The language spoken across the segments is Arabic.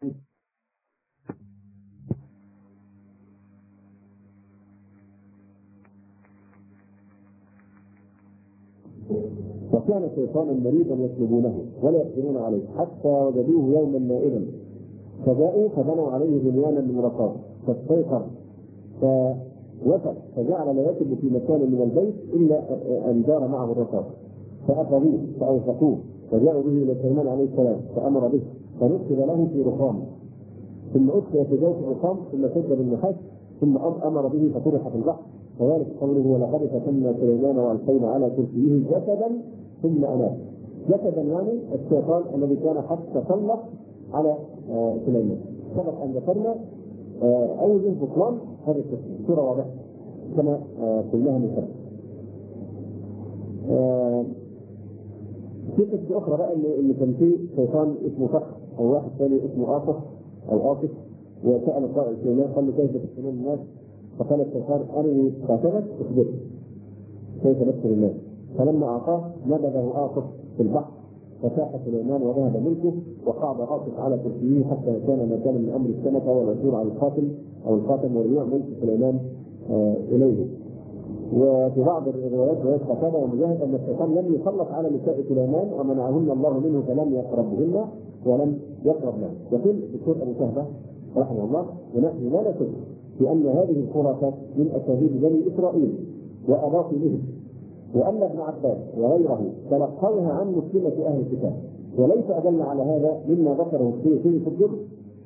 وكان شيطانا مريضا يطلبونه ولا يقدرون عليه حتى وجدوه يوما نائما فجاءوا فبنوا عليه بنيانا من رقاب فاستيقظ فوثق فجعل لا يكب في مكان من البيت الا ان دار معه الرقاب فاخذوه فاوثقوه فجاءوا به الى سليمان عليه السلام فامر به فنصب له في رخام ثم ادخل في جوف الرخام ثم سد بالنحاس ثم امر به فطرح في البحر وذلك قوله ولقد فتنا سليمان والقينا على كرسيه جسدا ثم اناب. جسدا يعني الشيطان الذي كان قد تسلط على سليمان. سبق ان ذكرنا اوجه بطلان هذا التفسير بصوره واضحه كما قلناها من قبل. في قصه اخرى بقى ان كان في شيطان اسمه فخر او واحد ثاني اسمه آصف او آصف وسال سليمان قال له كيف تفتنون الناس؟ فقال الشيطان ارني خاتمك اخبرني كيف نفتن الناس. فلما اعطاه نبذه آصف في البحر فساح سليمان وذهب ملكه وقعد آصف على كرسيه حتى كان ما كان من امر السنه والعثور على القاتل او الخاتم ورجوع ملك سليمان اليه. وفي بعض الروايات روايه قتاده ومجاهد ان الشيطان لم يسلط على نساء سليمان ومنعهن الله منه فلم يقربهن ولم يقرب له. يقول الدكتور ابو شهبه رحمه الله ونحن لا نشك في ان هذه الخرافات من اساليب بني اسرائيل واباطيلهم وان ابن عباس وغيره تلقوها عن مسلمه اهل الكتاب وليس ادل على هذا مما ذكره في الجزء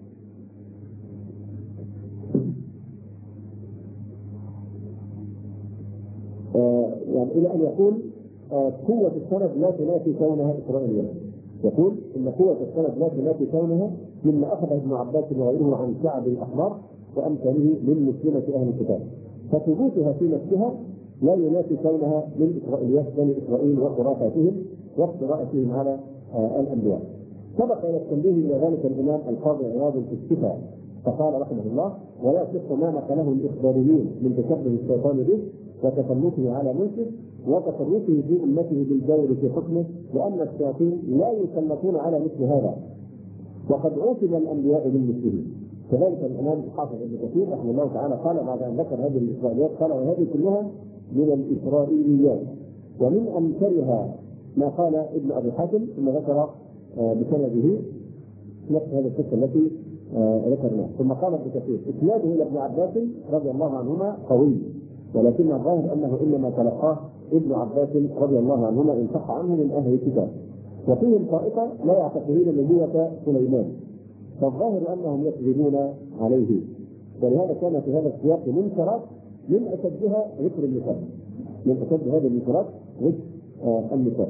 يعني الى ان يقول قوه السند لا تنافي كونها اسرائيليه. يقول ان قوه السند لا تنافي كونها مما اخذ ابن عباس وغيره عن شعب الاحبار وامثاله من مسلمه اهل الكتاب فثبوتها في نفسها لا ينافي كونها من اسرائيليات بني اسرائيل وخرافاتهم وافتراءاتهم على الانبياء. سبق الى التنبيه الى ذلك الامام القاضي عياض في الشفاء فقال رحمه الله ولا يصح ما نقله الاخباريين من تشبه الشيطان به وتسلطه على ملكه وتصرفه في امته بالجور في حكمه لان الشياطين لا يسلطون على مثل هذا وقد عوقب الانبياء بالمثله. كذلك الامام الحافظ ابن كثير رحمه الله تعالى قال بعد ان ذكر هذه الاسرائيليات قال وهذه كلها من الاسرائيليات ومن انكرها ما قال ابن ابي حاتم ثم ذكر بسنده نفس هذه القصه التي ذكرناها. ثم قال ابن كثير اسناده الى ابن عباس رضي الله عنهما قوي ولكن الظاهر انه انما تلقاه ابن عباس رضي الله عنهما ان صح عنه من اهل الكتاب وفيهم طائفه لا يعتقدون نبوه سليمان فالظاهر انهم يكذبون عليه ولهذا كان في هذا السياق منكرات من اشدها ذكر النساء من اشد هذه المنكرات ذكر النساء.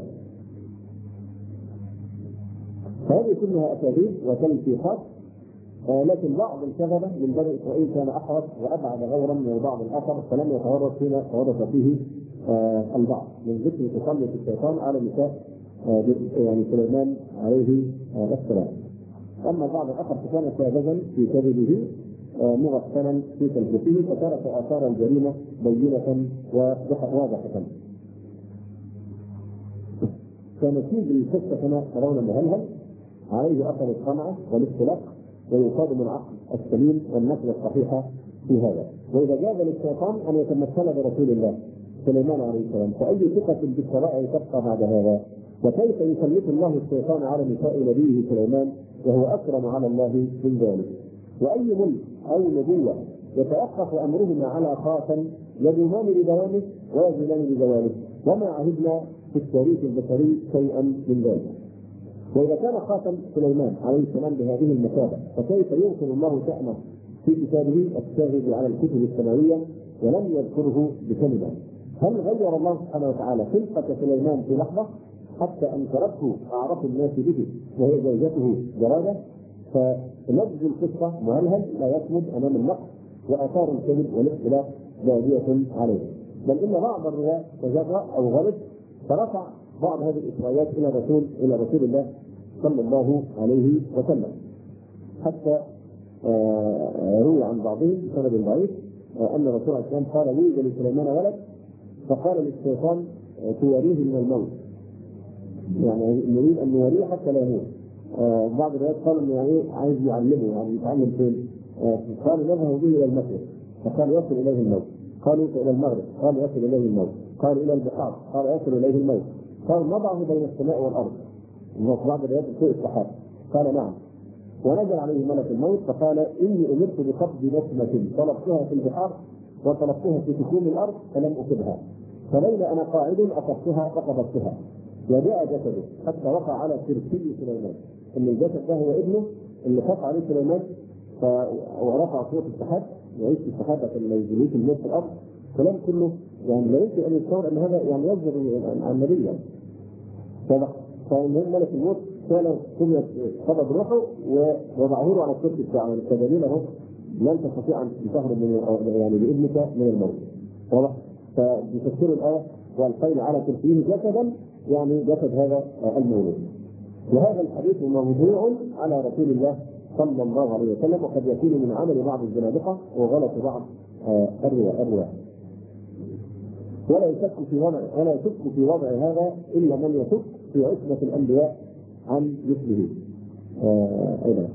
فهذه كلها اساليب وتلفيقات لكن بعض الكذبه من بني اسرائيل كان احرص وابعد غيرا من البعض الاخر فلم يتورط فيما تورط فيه البعض من ذكر تسلط الشيطان على نساء يعني سليمان عليه السلام. اما البعض الاخر فكان ساذجا في كذبه مغفلا في تلبسه فترك اثار الجريمه بينه واضحه. كنتيجه القصه كما ترون مهلهل عليه اثر الصنعه والاختلاق ويصاب من العقل السليم والنقل الصحيحه في هذا. واذا جاز للشيطان ان يتمثل برسول الله سليمان عليه السلام فاي ثقه بالشرائع تبقى بعد هذا؟ وكيف يسلط الله الشيطان على نساء نبيه سليمان وهو اكرم على الله من ذلك؟ واي ملك او نبوه يتوقف امرهما على خاتم يدومان بدوامه ويزولان بزواله وما عهدنا في التاريخ البشري شيئا من ذلك. واذا كان خاتم سليمان عليه السلام بهذه المثابه فكيف ينقل الله شأنه في كتابه الشاهد على الكتب السماويه ولم يذكره بكلمه؟ هل غير الله سبحانه وتعالى خلقه سليمان في لحظه حتى انكرته اعرف الناس به وهي زوجته جراده؟ فنبذ القصه مهلهل لا يصمد امام النقص واثار الكذب والاختلاف باديه عليه. بل ان بعض الرواة تجرأ او غلط فرفع بعض هذه الاسرائيليات الى رسول الله صلى الله عليه وسلم حتى روي عن بعضهم بسند ضعيف ان الرسول عليه السلام قال يوجد لسليمان ولد فقال للشيطان تواريه من الموت يعني نريد ان نوريه حتى لا يموت بعض الروايات قالوا انه يعني عايز يعلمه، يعني يتعلم فين؟ قالوا نذهب به الى المشرق فقال يصل اليه الموت، قالوا الى المغرب قال يصل اليه الموت، قالوا الى البحار قال يصل اليه الموت، قال نضعه بين السماء والارض، وفي بعض الروايات فوق السحاب، قال نعم، ونزل عليه ملك الموت فقال اني امرت بقبض نسمه طلبتها في البحار وطلبتها في تكوم الارض فلم اصبها، فبين انا قاعد اخذتها فقبضتها، وجاء جسده حتى وقع على كرسي سليمان، ان الجسد ده هو ابنه اللي خاف عليه سليمان ورفع صوت السحاب وعيش السحابه اللي يجري في الموت في الارض، كلام كله يعني لا يمكن ان يتصور ان هذا يعني يصدر عن نبي يعني. فالمهم ملك الموت كان قبض روحه ووضعه له على الكرسي بتاعه كدليل اهو لن تستطيع ان تهرب من يعني بابنك من الموت. واضح؟ فبتفسير الايه والقينا على كرسيه جسدا يعني جسد هذا المولود. وهذا الحديث موضوع على رسول الله صلى الله عليه وسلم، وقد يكون من عمل بعض الزنادقه وغلط بعض الرواة. ولا يشك في وضع هذا الا من يشك في عصمه الانبياء عن مثله. ايضا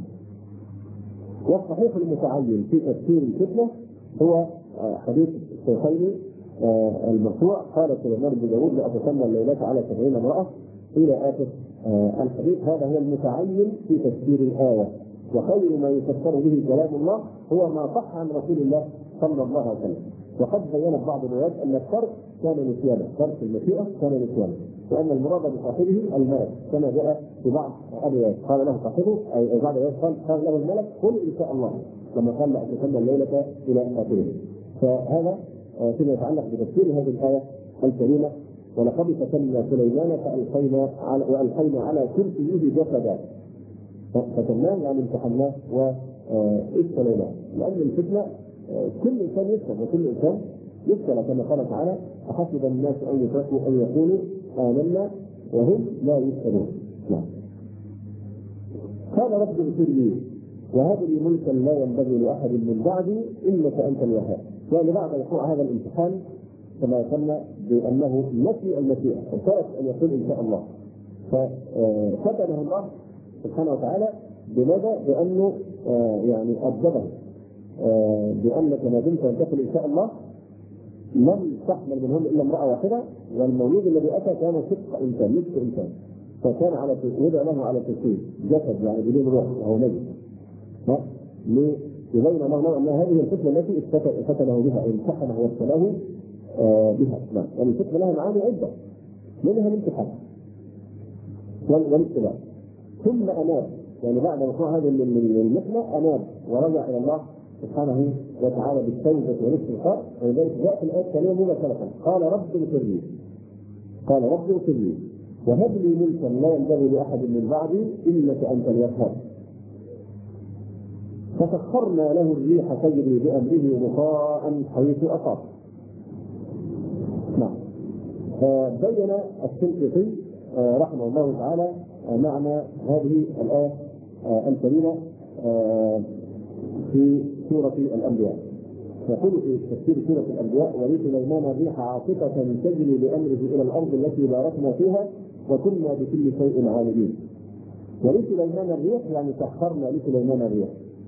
والصحيح المتعين في تفسير الفتنه هو حديث الشيخين المرفوع قال سليمان بن داود لأتسمى الليلة على 70 امرأة إلى آخر الحديث. هذا هو المتعين في تفسير الآية، وخير ما يفسر به كلام الله هو ما صح عن رسول الله صلى الله عليه وسلم. وقد بينت بعض الروايات أن الترك كان نسيانا، ترك المشيئة كان نسيانا، وأن المراد بصاحبه الملك كما جاء في بعض الروايات قال له صاحبه أي بعض الروايات قال له الملك قل إن شاء الله لما قال لأتسمى الليلة إلى آخره. فهذا فيما يتعلق بتفسير هذه الآية الكريمة. ولقد فتنا سليمان وألقينا على كرسيه جسدا، فتناه يعني امتحناه وابتليناه، لأن الفتنة كل إنسان يفتن وكل إنسان يبتلى كما قال تعالى أحسب الناس أن يتركوا أن يقولوا آمنا وهم لا يفتنون. قال رب اغفر لي وهب لي ملكا لا ينبغي لأحد من بعدي إنك أنت الوهاب. يعني بعد وقوع هذا الامتحان كما يسمى بأنه نسي المشيئة وترك أن يقول إن شاء الله، ففتنه الله سبحانه وتعالى بماذا؟ بأنه يعني أدبه بأنك ما دمت أن تقول إن شاء الله لم تحمل منهم إلا امرأة واحدة، والمولود الذي أتى كان صدق إنسان نصف إنسان، فكان على وضع له على تسليم جسد يعني بدون روح وهو نجم، ليبين الله أن هذه الفتنة التي فتنه بها امتحنه وابتلاه بها. يعني الفتنة لها معاني عدة، منها الامتحان والابتلاء، ثم أناب، يعني بعد وقوع هذه المحنة أناب ورجع إلى الله سبحانه وتعالى بالتوبة والاستغفار. ولذلك جاء في الآية الثانية مباشرة قال رب اغفر لي وهب لي ملكا لا ينبغي لأحد من بعدي إنك أنت الوهاب. فسخرنا له الريح تجري بأمره رخاء حيث أصاب. نعم. بين السنقطي رحمه الله تعالى معنى هذه الآية الكريمة في سورة الأنبياء. يقول في تفسير سورة الأنبياء ولسليمان الريح عاصفة تجري بأمره إلى الأرض التي باركنا فيها وكنا بكل شيء عالمين. ولسليمان الريح يعني سخرنا لسليمان الريح.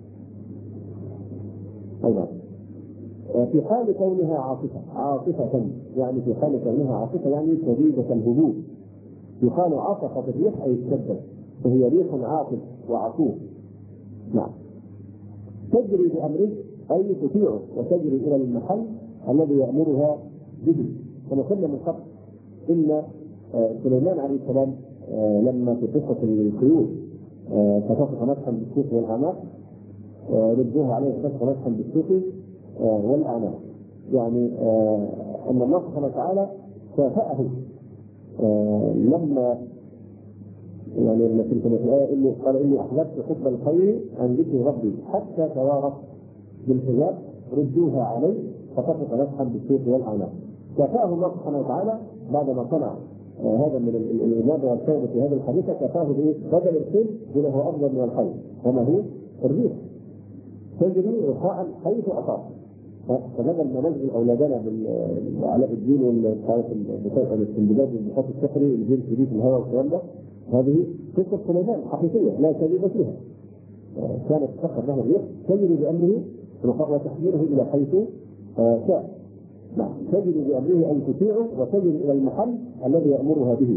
أيضا في حال كونها عاصفة يعني في حال كونها عاصفة يعني شديدة الهبوط، يقال عاصفة الريح أي اشتدت، فهي ريح عاصف وعصوف. نعم. تجري بأمره أي تطيعه وتجري إلى المحل الذي يأمرها به. كما قلنا من قبل إن سليمان عليه السلام لما في قصة الخيول فتصف مسحا بالسوق والأعناق ردوها عليه فتصف مسحا بالسوق والأعناق، يعني أن الله سبحانه وتعالى كافأه لما يعني لما في الآية قال إني أحببت حب الخير عن ذكر ربي حتى توارت بالحجاب ردوها عليه فتصف مسحا بالسوق والأعناق. كافأه الله سبحانه وتعالى بعدما صنع هذا من الإجابة والتوبة في هذه الحديثة، كفاه بدل الخيل بما هو أفضل من الخيل وما هو الريح تجري رخاء حيث أصاب. فبدل ما نجري أولادنا بعلاء الدين والاستنباط والانبساط السحري الجن في الهواء والكلام ده، هذه قصة سليمان حقيقية لا كذب فيها. كانت تسخر له الريح تجري بأمره وتحمله إلى حيث شاء. تجري بأمره أن تطيعه وتجري إلى المحل الذي يأمرها به.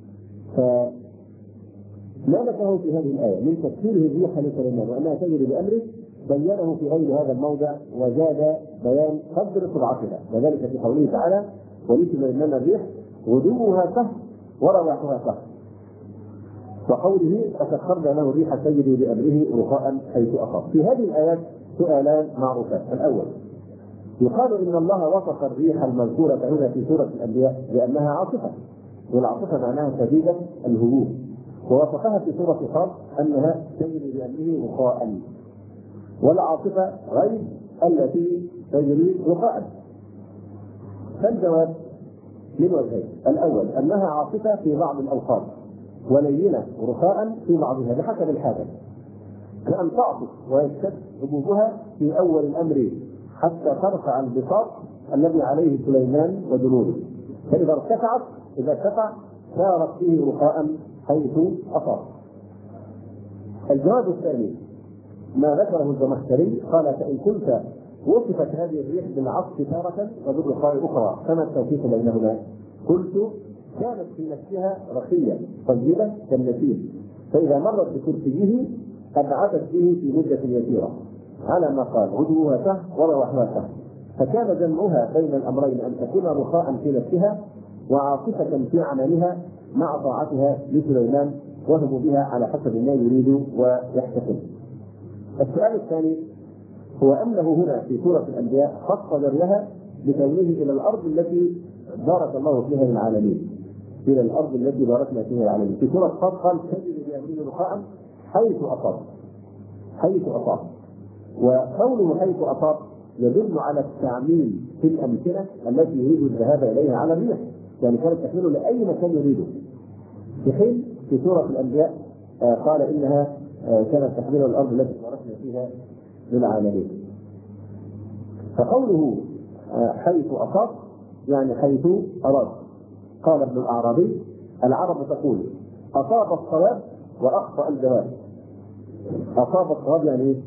ما ذكره في هذه الآية من تسخيره الريح لسليمان وأنها تجري بأمره بينه في غير هذا الموضع وزاد بيان قدر سرعتها، وذلك في قوله تعالى: ولسليمان الريح غدوها سهل ورواحها سهل. وقوله: فسخرنا له الريح تجري بأمره رخاء حيث أصاب. في هذه الآيات سؤالان معروفان. الأول: يقال إن الله وصف الريح المذكورة هنا في سورة الأنبياء بأنها عاصفة، والعاصفة معناها شديدة الهبوب، ووصفها في سورة صاد أنها تجري بأمره رخاء، والعاصفة غير التي تجري رخاء. فالجواب من وجهين: الأول أنها عاصفة في بعض الأوقات ولينة رخاء في بعضها بحسب الحاجة، كأن تعطف ويشتد هبوبها في أول الأمر حتى ترفع البساط الذي عليه سليمان وجنوده، فإذا ارتفع سارت فيه رخاء حيث أصاب. الجواب الثاني ما ذكره الزمخشري، قال: فإن كنت وصفت هذه الريح بالعصف تارة وبالرخاء أخرى كما التوفيق بينهما، قلت: كانت في نفسها رخية طيبة كالنسيم، فإذا مرت بكرسيه أبعدت به في مدة يسيرة، على ما قال: غدوها سهل ورواحها سهل. فكان جمعها بين الأمرين أن تكون رخاء في نفسها وعاصفة في عملها مع طاعتها لسليمان وهبوبها على حسب ما يريد ويحتسب. السؤال الثاني هو أنه هنا في سورة الأنبياء خص ذرها بكونه إلى الأرض التي بارك الله فيها للعالمين، إلى الأرض التي باركنا فيها للعالمين. في سورة صاد قال: تجري بأمره رخاء حيث أصاب. وقوله حيث أصاب يدل على التعميم في الأمكنة التي يريد الذهاب إليها على الريح، يعني كانت تحمله لأي مكان يريده، في حين في سورة الأنبياء قال إنها كانت تحمل الأرض التي باركنا فيها للعالمين. فقوله حيث أصاب يعني حيث أراد. قال ابن الأعرابي: العرب تقول: أصاب الصواب وأخطأ الجواب. أصاب الصواب يعني إيه؟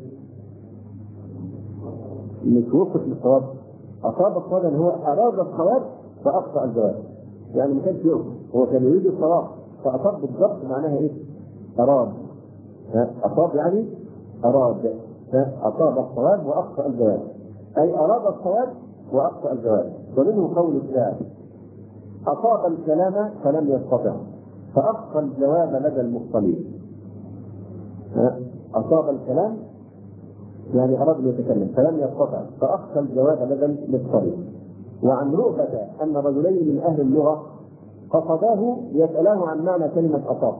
مش وصف للصواب. أصاب الصواب يعني هو أراد الصواب فأخطأ الجواب، يعني ما كانش يقصد، هو كان يريد الصواب فأصاب بالضبط. معناها إيه؟ أراد. أصاب يعني أراد. أصاب الصواب وأخطأ الجواب، أي أراد الصواب وأخطأ الجواب. ومنه قول الشاعر: أصاب الكلام فلم يستطع فأخطأ الجواب لدى المختلين. أصاب الكلام يعني أراد أن يتكلم فلم يستطع فأخطأ الجواب لدى المختلين. وعن رؤبة أن رجلين من أهل اللغة قصداه يسألاه عن معنى كلمة أصاب.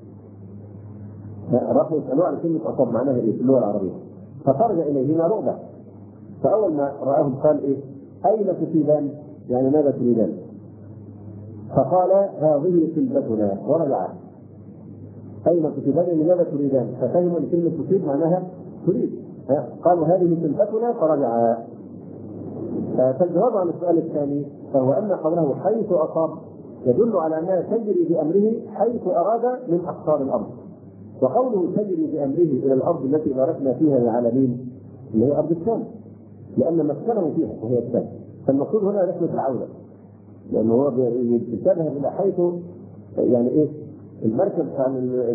راحوا يسألوه عن كلمة أصاب معناها إيه في اللغة العربية، فخرج إليهما رؤبة، فأول ما رآهم قال: إيه؟ أين تصيبان؟ يعني ماذا تريدان؟ فقال: هذه كلمتنا، ورجعا. أين تصيبان؟ يعني ماذا تريدان؟ ففهموا أن كلمة تصيب معناها تريد، قالوا هذه كلمتنا فرجعا. فالجواب عن السؤال الثاني فهو أن قوله حيث أصاب يدل على أنها تجري بأمره حيث أراد من أقطار الأرض. وقوله تجري بأمره إلى الأرض التي باركنا فيها للعالمين اللي هي أرض الشام، لأن مسكنه فيها وهي الشام، فالمقصود هنا رحلة العودة، لأنه هو يتجه إلى حيث يعني إيه المركز بتاع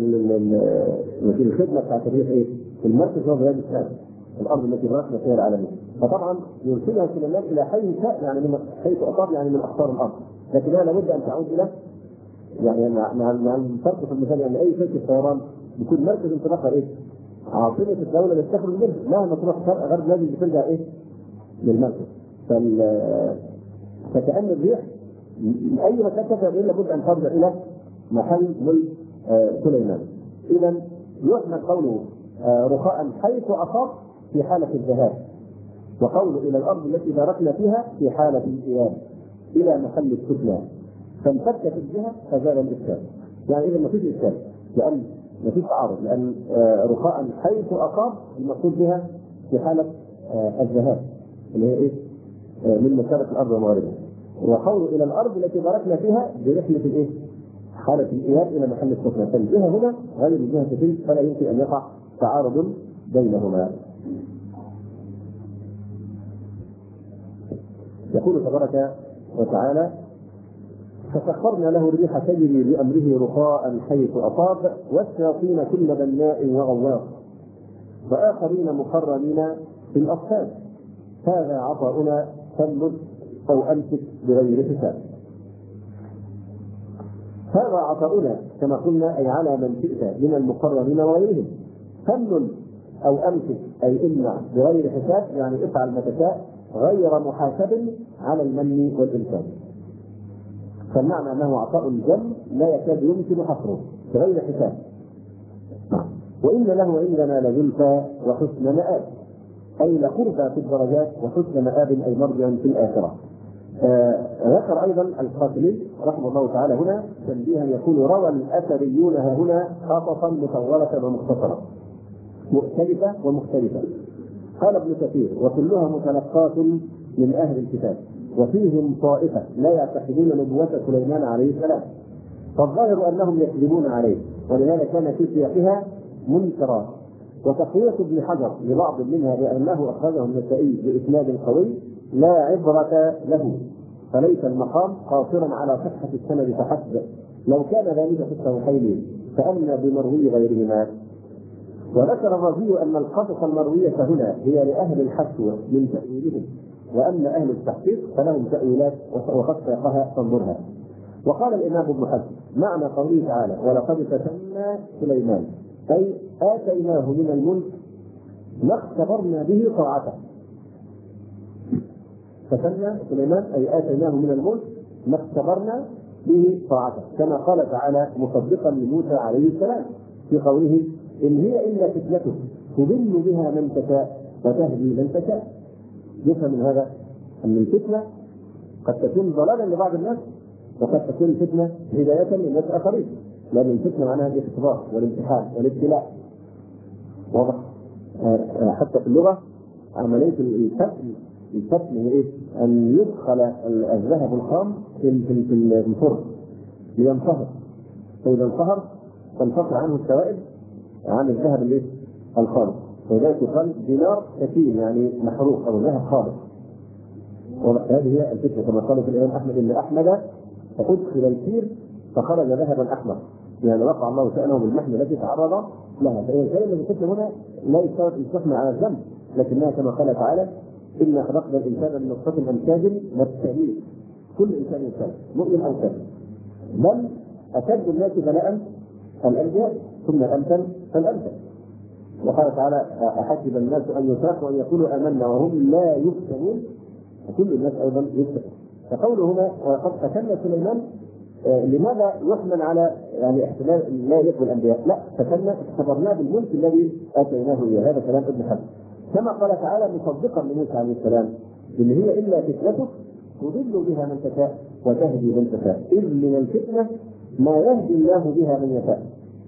الخدمة بتاعت الريح إيه؟ المركز هو بلاد الشام، الأرض التي باركنا فيها للعالمين. فطبعا يرسلها سليمان إلى حيث شاء، يعني من حيث أصاب يعني من أقطار الأرض، لكنها لابد أن تعود إلى يعني مع الفرق في المثال، يعني أي شركة طيران بيكون مركز انطلاقها إيه؟ عاصمة الدولة اللي تخرج منها، مهما تروح شرق غرب لازم بترجع إيه؟ للمركز. فكأن الريح أي مكان تذهب إليه لابد أن ترجع إلى محل ملك سليمان. إذا يحمل قوله رخاء حيث أصاب في حالة الذهاب، وقوله إلى الأرض التي باركنا فيها في حالة الإياب إلى محل السكنى، فانفكت الجهة فزال الإشكال. يعني إذا ما فيش إشكال، لأن ما فيش تعارض، لأن رخاء حيث أصاب المقصود بها في حالة الذهاب اللي هي إيه؟ من مشارق الأرض ومغاربها. وقوله إلى الأرض التي باركنا فيها برحلة الإيه؟ حالة الإياب إلى محل السكنة، فالجهة هنا غير الجهة تلك، فلا يمكن أن يقع تعارض بينهما. يقول تبارك وتعالى: فسخرنا له الريح تجري بأمره رخاء حيث أصاب والشياطين كل بناء وغواص وآخرين مقرنين في الأصفاد هذا عطاؤنا فامدد أو أمسك بغير حساب. هذا عطاؤنا كما قلنا أي على من شئت من المقرنين وغيرهم، فامدد أو أمسك أي امنع بغير حساب، يعني افعل ما تشاء غير محاسب على المن والإمساك. فالمعنى أنه عطاء الجم لا يكاد يمكن حصره بغير حساب. وإن له عندنا لزلفى وحسن مآب، أي لقربى في الدرجات وحسن مآب أي مرجع في الآخرة. ذكر أيضا القاسمي رحمه الله تعالى هنا تنبيها يقول: روى الأثريون هنا خطفا مطولة ومختصرة مختلفة ومختلفة. قال ابن كثير: وكلها متلقاة من أهل الكتاب، وفيهم طائفة لا يعتقدون نبوة سليمان عليه السلام، فالظاهر أنهم يكذبون عليه، ولهذا كان في سياقها منكرات. وتقوية ابن حجر لبعض منها بأنه أخرجه النسائي بإسناد قوي لا عبرة له، فليس المقام قاصرا على صحة السند فحسب، لو كان ذلك في الصحيحين فأمنى بمروي غيرهما. وذكر الرازي أن القصص المروية هنا هي لأهل الحشو من تأويلهم، وأما أهل التحقيق فلهم تأويلات وقد ساقها فانظرها. وقال الإمام ابن حزم: معنى قوله تعالى: ولقد فتنا سليمان أي آتيناه من الملك ما اختبرنا به طاعته. فتنا سليمان أي آتيناه من الملك ما اختبرنا به طاعته، كما قال تعالى مصدقا لموسى عليه السلام في قوله: إن هي إلا فتنتك تضل بها من تشاء وتهدي من تشاء. يفهم من هذا أن الفتنة قد تكون ضلالا لبعض الناس، وقد تكون الفتنة هداية للناس آخرين، لأن الفتنة معناها الاختبار والامتحان والابتلاء. واضح؟ حتى في اللغة عملية الفتن هي إيه؟ أن يدخل الذهب الخام في الفرن لينصهر، فإذا انصهر تنفصل عنه السوائل عن الذهب الخالص، وذلك يقال دينار كثير يعني محروق أو ذهب خالص. وهذه هي الفتنة كما قال في الإمام أحمد: إن أحمد فأدخل الكير فخرج ذهبا أحمر، يعني وقع الله شأنه بالمحنة التي تعرض لها. فإذا كان الفتنة هنا لا يشترط الحكم على الذنب، لكنها كما قال تعالى: إنا خلقنا الإنسان من نطفة أمشاج نبتليه. كل إنسان إنسان مؤمن أو كافر، بل أشد الناس بلاء الأنبياء ثم الأمثل فالأمثل. وقال تعالى: أحسب الناس أن يتركوا أن يقولوا آمنا وهم لا يفتنون، كل الناس أيضا يفتن. فقوله هنا وقد فتنا سليمان، لماذا يحمل على يعني احتمال لا يليق بالأنبياء؟ لا، فتنا اختبرناه بالملك الذي آتيناه إياه. هذا كلام ابن حزم. كما قال تعالى مصدقا لموسى عليه السلام: إن هي إلا فتنتك تضل بها من تشاء وتهدي من تشاء، إذ من الفتنة ما يهدي الله بها من يشاء.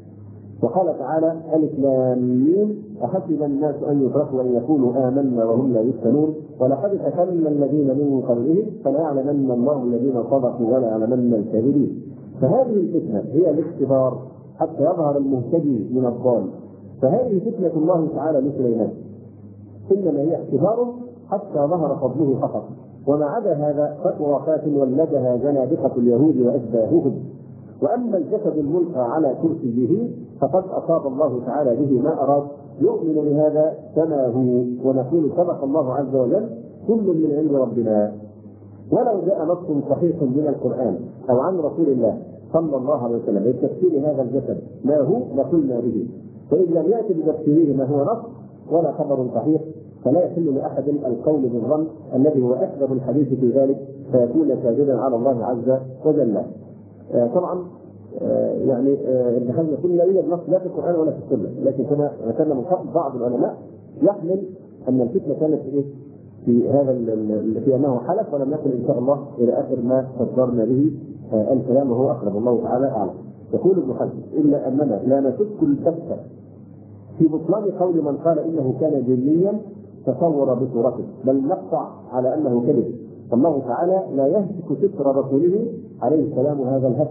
وقال تعالى: ألف لام ميم أحسب الناس أن يتركوا أن يقولوا آمنا وهم لا يفتنون ولقد فتنا الذين من قبلهم فليعلمن الله الذين صدقوا وليعلمن الكاذبين. فهذه الفتنة هي الاختبار حتى يظهر المهتدي من الضال. فهذه فتنة الله تعالى لسليمان، إنما هي اختبار حتى ظهر فضله فقط، وما عدا هذا فتوى ولدها زنادقة اليهود وأشباههم. وأما الجسد الملقى على كرسيه فقد أصاب الله تعالى به ما أراد، يؤمن بهذا كما هو، ونقول صدق الله عز وجل: كل من عند ربنا. ولو جاء نص صحيح من القرآن أو عن رسول الله صلى الله عليه وسلم لتفسير هذا الجسد ما هو لقلنا به، فإن لم يأتي بتفسيره ما هو نص ولا خبر صحيح فلا يحل لأحد القول بالظن الذي هو أكبر الحديث في ذلك، فيكون كاذبا على الله عز وجل. طبعا يعني ابن حزم يقول لا يوجد نص لا في القرآن ولا في السنة، لكن كما ذكرنا من قبل بعض العلماء يحمل أن الفتنة كانت في هذا في أنه حلف ولم يكن إن شاء الله إلى آخر ما صدرنا به الكلام، وهو أقرب الله تعالى أعلم. يقول ابن حزم: إلا أننا لا نشك الكفة في بطلان قول من قال إنه كان جنيا تصور بصورته، بل نقطع على أنه كذب، فالله تعالى لا يهتك ستر رسوله عليه السلام هذا الهتك،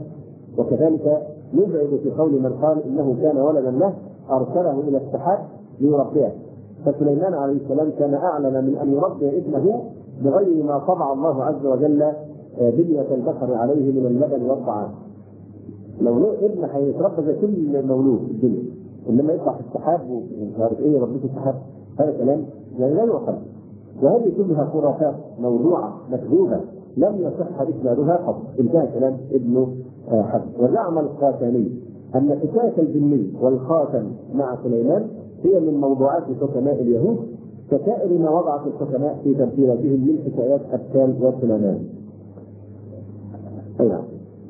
وكذلك يبعد في قول من قال انه كان ولدا له ارسله الى السحاب ليربيه. فسليمان عليه السلام كان اعلم من ان يربي ابنه بغير ما طبع الله عز وجل بنية البشر عليه من اللبن والطعام. لو ابن هيتربى زي كل مولود في الدنيا، انما يطلع في السحاب ومش عارف ايه ربيه السحاب، هذا كلام يعني لا يعقل. وهذه كلها خرافات موضوعه مكذوبه لم يصح اسنادها قط. انتهى كلام ابن حزم. وزعم الخاتمي ان حكايه الجني والخاتم مع سليمان هي من موضوعات حكماء اليهود كسائر ما وضعت الحكماء في تمثيلاتهم من حكايات ابتال وسليمان. أيوة.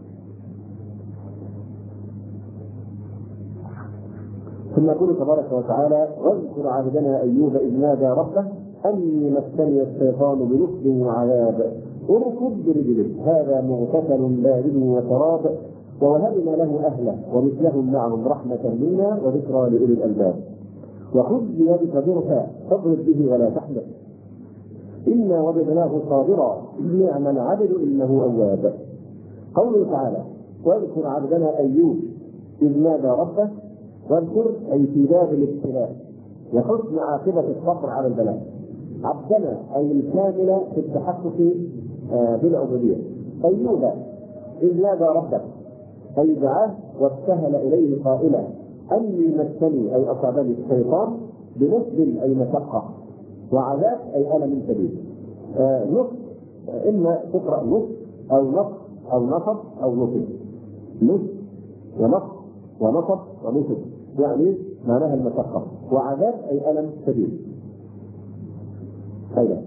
ثم يقول تبارك وتعالى: واذكر عبدنا ايوب اذ نادى ربه اني مسني الشيطان بنصب وعذاب اركض برجله هذا مغتسل بارد وشراب ووهبنا له اهله ومثلهم معهم رحمه منا وذكرى لاولي الالباب وخذ بيدك ضرفا فاضرب به ولا تحنث انا وجدناه صابرا نعم العبد انه اواب. قوله تعالى: واذكر عبدنا ايوب اذ نادى ربه، واذكر اي في باب الابتلاء وحسن عاقبه الصبر على البلاء. عبدنا اي الكامل في التحقق بالعبوديه. ايوب اذ نادى ربه اي دعاه وابتهل اليه قائلا: اني مسني اي اصابني الشيطان بنصب اي مشقه وعذاب اي الم شديد. نصب اما تقرا نصب او نصب او نصب او نصب. نصب ونصب ونصب ونصب يعني معناها المشقه، وعذاب اي الم شديد. أيضا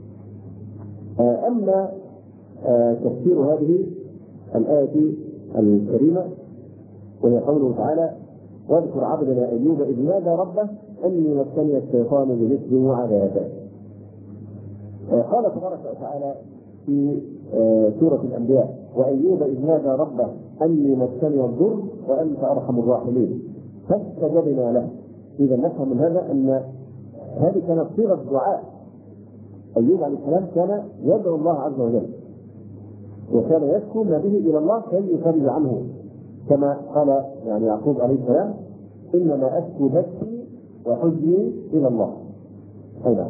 أما تفسير هذه الآية الكريمة وهي قوله تعالى: واذكر عبدنا أيوب إذ نادى ربه أني مسني الشيطان بنصب وعذاب. قال تبارك وتعالى في سورة الأنبياء: وأيوب إذ نادى ربه أني مسني الضر وأنت أرحم الراحمين فاستجبنا له. إذا نفهم من هذا أن هذه كانت صيغة دعاء. أيوب عليه السلام كان يدعو الله عز وجل وكان يشكو ما به إلى الله كي يفرج عنه، كما قال يعني يعقوب عليه السلام: إنما أشكو بثي وحزني إلى الله. أيضا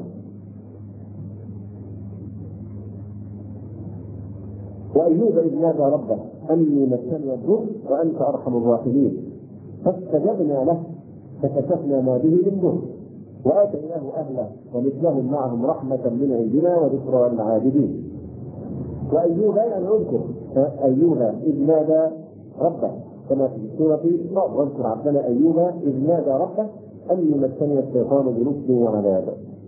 وأيوب إذ نادى ربه أني مسني الضر وأنت أرحم الراحمين فاستجبنا له فكشفنا ما به من ضر وآتيناه أهله ومثلهم معهم رحمة من عندنا وذكرى للعابدين. وأيوب أن نذكر أيوب إذ نادى ربه كما في سورة صاد: واذكر عبدنا أيوب إذ نادى ربه أني مسني الشيطان بنصب وعذاب.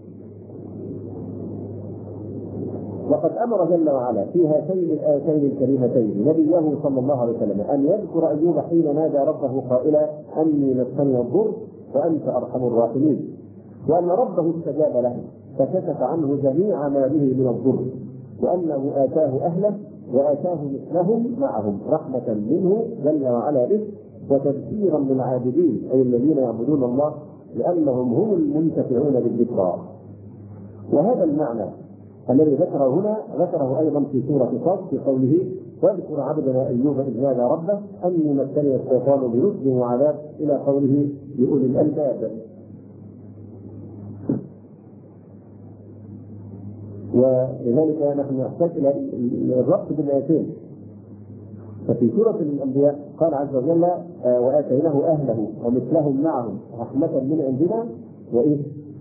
وقد أمر جل وعلا في هاتين الآيتين الكريمتين نبيه صلى الله عليه وسلم أن يذكر أيوب حين نادى ربه قائلا: أني مسني الضر وأنت أرحم الراحمين، وأن ربه استجاب له فكشف عنه جميع ما به من الضر، وأنه آتاه أهله وآتاه مثلهم معهم رحمة منه جل وعلا به وتذكيرا للعابدين أي الذين يعبدون الله لأنهم هم المنتفعون بالذكرى. وهذا المعنى الذي ذكره هنا ذكره أيضا في سورة صاد في قوله: واذكر عبدنا أيوب إذ نادى ربه أني مسني الشيطان بنصب وعذاب إلى قوله: لأولي الألباب. ولذلك نحن نحتاج الى الربط بالايتين. ففي سوره الانبياء قال عز وجل: واتيناه اهله ومثلهم معهم رحمه من عندنا وايه؟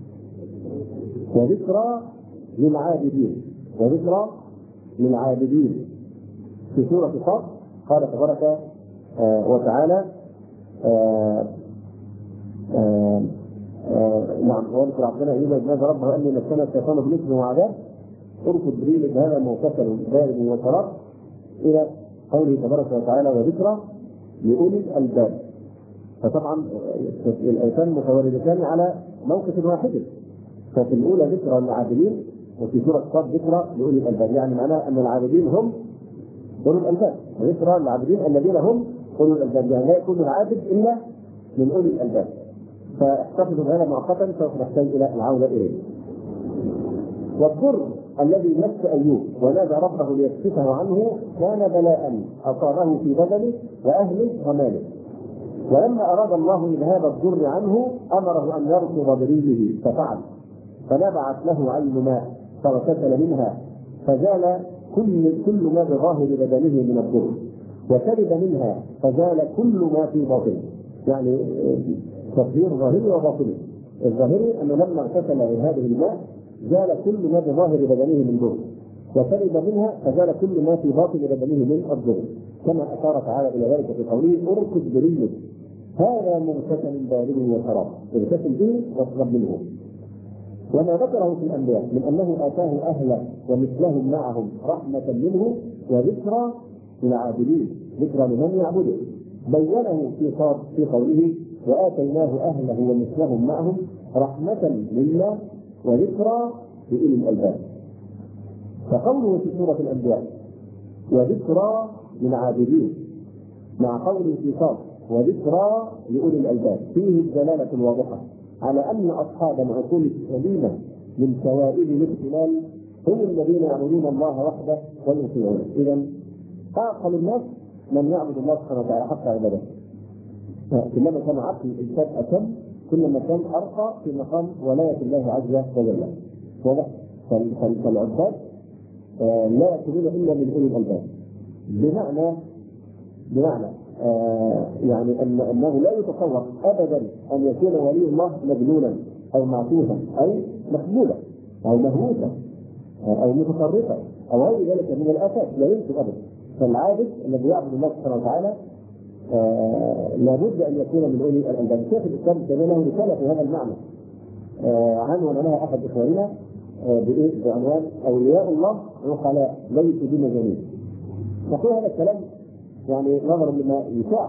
وذكرى للعابدين. وذكرى للعابدين. في سوره صاد قال تبارك وتعالى: نعم واذكر عبدنا ايوب اذ نادى ربه اني مسني الشيطان بنصب وعذاب اركض بريلك هذا مغتسل بارد وشراب الى قوله تبارك وتعالى: وذكرى لاولي الالباب. فطبعا الايتان متواردتان على موقف واحد، ففي الاولى ذكرى للعابدين وفي سوره صاد ذكرى لاولي الالباب، يعني معناه ان العابدين هم اولي الالباب وذكرى للعابدين الذين هم اولي الالباب، يعني لا يكون العابد الا من اولي الالباب. فاحتفظوا بهذا مؤقتا سوف نحتاج الى العوده اليه. والضر الذي مس ايوب ونادى ربه ليكشفه عنه كان بلاء اصابه في بدنه واهله وماله. ولما اراد الله اذهاب الضر عنه امره ان يركض برجله ففعل، فنبعت له عين ماء فاغتسل منها فزال كل ما بظاهر بدنه من الضر، وشرب منها فزال كل ما في باطنه. يعني تطهير ظاهري وباطني. الظاهري انه لما اغتسل من هذه الماء زال كل ما بظاهر بدنه من ضر، وشرب منها فزال كل ما في باطن بدنه من الضر، كما اشار تعالى الى ذلك في قوله اركض برجلك هذا مغتسل بارد وشراب، اغتسل به واشرب منه. وما ذكره في الانبياء من انه اتاه اهله ومثلهم معهم رحمه منه وذكرى للعابدين، ذكرى لمن يعبده، بينه في قوله واتيناه اهله ومثلهم معهم رحمه منا وذكرى لاولي الالباب. فقوله في سوره الانبياء وذكرى للعابدين مع قوله في صاد وذكرى لاولي الالباب فيه الدلاله الواضحه على ان اصحاب العقول السليمه من شوائب الاختلال هم الذين يعبدون الله وحده ويطيعونه. اذا اعقل الناس من يعبد الله سبحانه وتعالى حتى عباده. كلما كان عقل الانسان اتم كلما كان ارقى في مقام ولايه الله عز وجل. واضح؟ فالعباد لا يأكلون الا من اولي الالباب. بمعنى يعني انه لا يتصور ابدا ان يكون ولي الله مجنونا او معتوها او مخبولا او مهووسا او متطرفا او غير ذلك من الافات، لا يمكن ابدا. فالعابد الذي يعبد الله سبحانه وتعالى لابد ان يكون من اولي الالباب. شيخ الاسلام كان له رساله في هذا المعنى عنوان لها احد اخواننا بعنوان اولياء الله عقلاء ليسوا بمجانين. نقول هذا الكلام يعني نظرا لما يشاع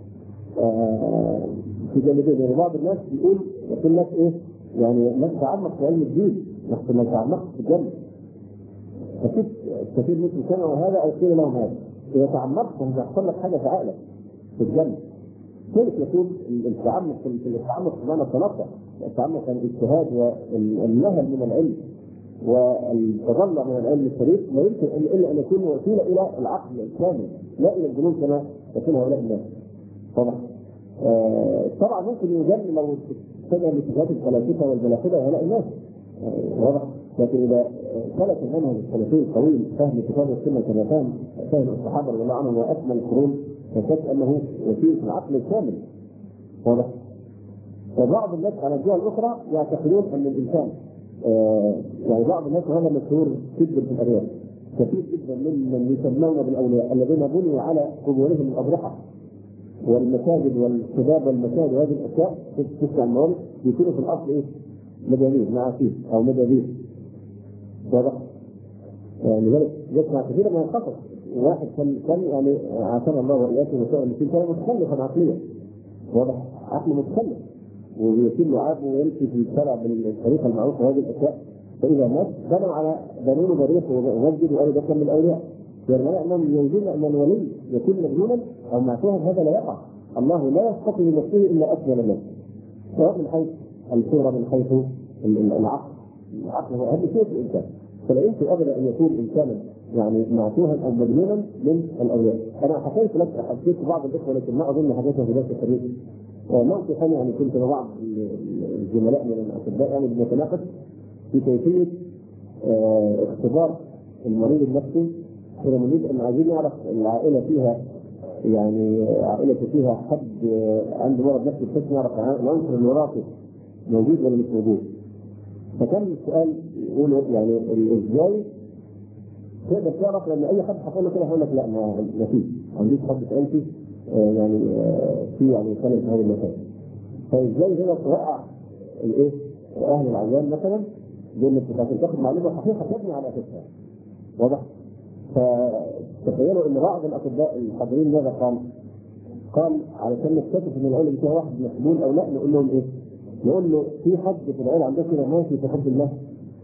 في جانبين. يعني بعض الناس يقول لك ايه يعني لا تتعمق في علم الدين، نحن نتعمق في الجنه. فكيف كثير مثل سمعوا هذا او قيل لهم هذا، اذا تعمقت هيحصل لك حاجه في عقلك في الجنه. كيف يكون التعمق في التعمق بمعنى التنقع، التعمق عن الاجتهاد والنهل من العلم والتضلع من العلم الشريف لا يمكن الا ان يكون وسيله الى العقل الكامل لا الى الجنون كما يكون هؤلاء الناس. طبعا طبعا ممكن يجن لو اتجه لاتجاهات الفلاسفه والملاحده وهؤلاء الناس واضح. لكن اذا سلك المنهج السلفي الطويل فهم كتاب السنه كما فهم الصحابه رضي الله عنهم واكمل القرون فشك انه وسيله العقل الكامل واضح. وبعض الناس على الجهه الاخرى يعتقدون ان الانسان يعني بعض الناس هذا مشهور جدا في الارياف كثير جدا ممن يسمون بالاولياء الذين بنوا على قبورهم الاضرحه والمساجد والشباب والمساجد وهذه الاشياء تسمع الموارد يكونوا في الاصل ايه؟ مجانين معاشين او مجانين. واضح؟ يعني لذلك يسمع كثيرا من القصص واحد كان يعني عافانا الله واياكم وسائل المسلمين كان متخلفا عقليا. واضح؟ عقله متخلف ويتم لعابه ويمشي في الشارع بالطريقه المعروفه وهذه الاشياء. فاذا مات بنوا له ضريح ومسجد وقالوا ده كان من الاولياء. يعني انهم يوجدون ان الولي يكون مجنونا او معتوها هذا لا يقع. الله لا يستطيع لنفسه الا اكمل الناس سواء من حيث الصوره من حيث العقل هذه شيء في الانسان. فلا يمكن ابدا ان يكون انسانا يعني معتوها او مجنونا من الاولياء. انا حكيت بعض الاخوه لكن ما اظن حكيتها في ذات الطريق. موقف ثاني يعني كنت مع بعض الزملاء من الاطباء يعني بنتناقش في كيفيه اختبار المريض النفسي. كنا نريد ان عايزين نعرف العائله فيها يعني عائله فيها حد عنده مرض نفسي بحيث نعرف العنصر الوراثي موجود ولا مش موجود. فكان السؤال يقول يعني ازاي تقدر تعرف لان اي حد هتقول له كده هيقول لك لا ما فيش عنديش حد سالتي يعني في يعني خلل في هذه المسائل. فازاي هنا توقع الايه اهل العيان مثلا بان عشان تاخد معلومه صحيحه تبني على اساسها. واضح؟ فتخيلوا ان بعض الاطباء الحاضرين ماذا قال علشان نكتشف ان العيله فيها واحد مسؤول او لا نقول لهم ايه؟ نقول له في حد في العيله عندكم كده ماشي في حب الله؟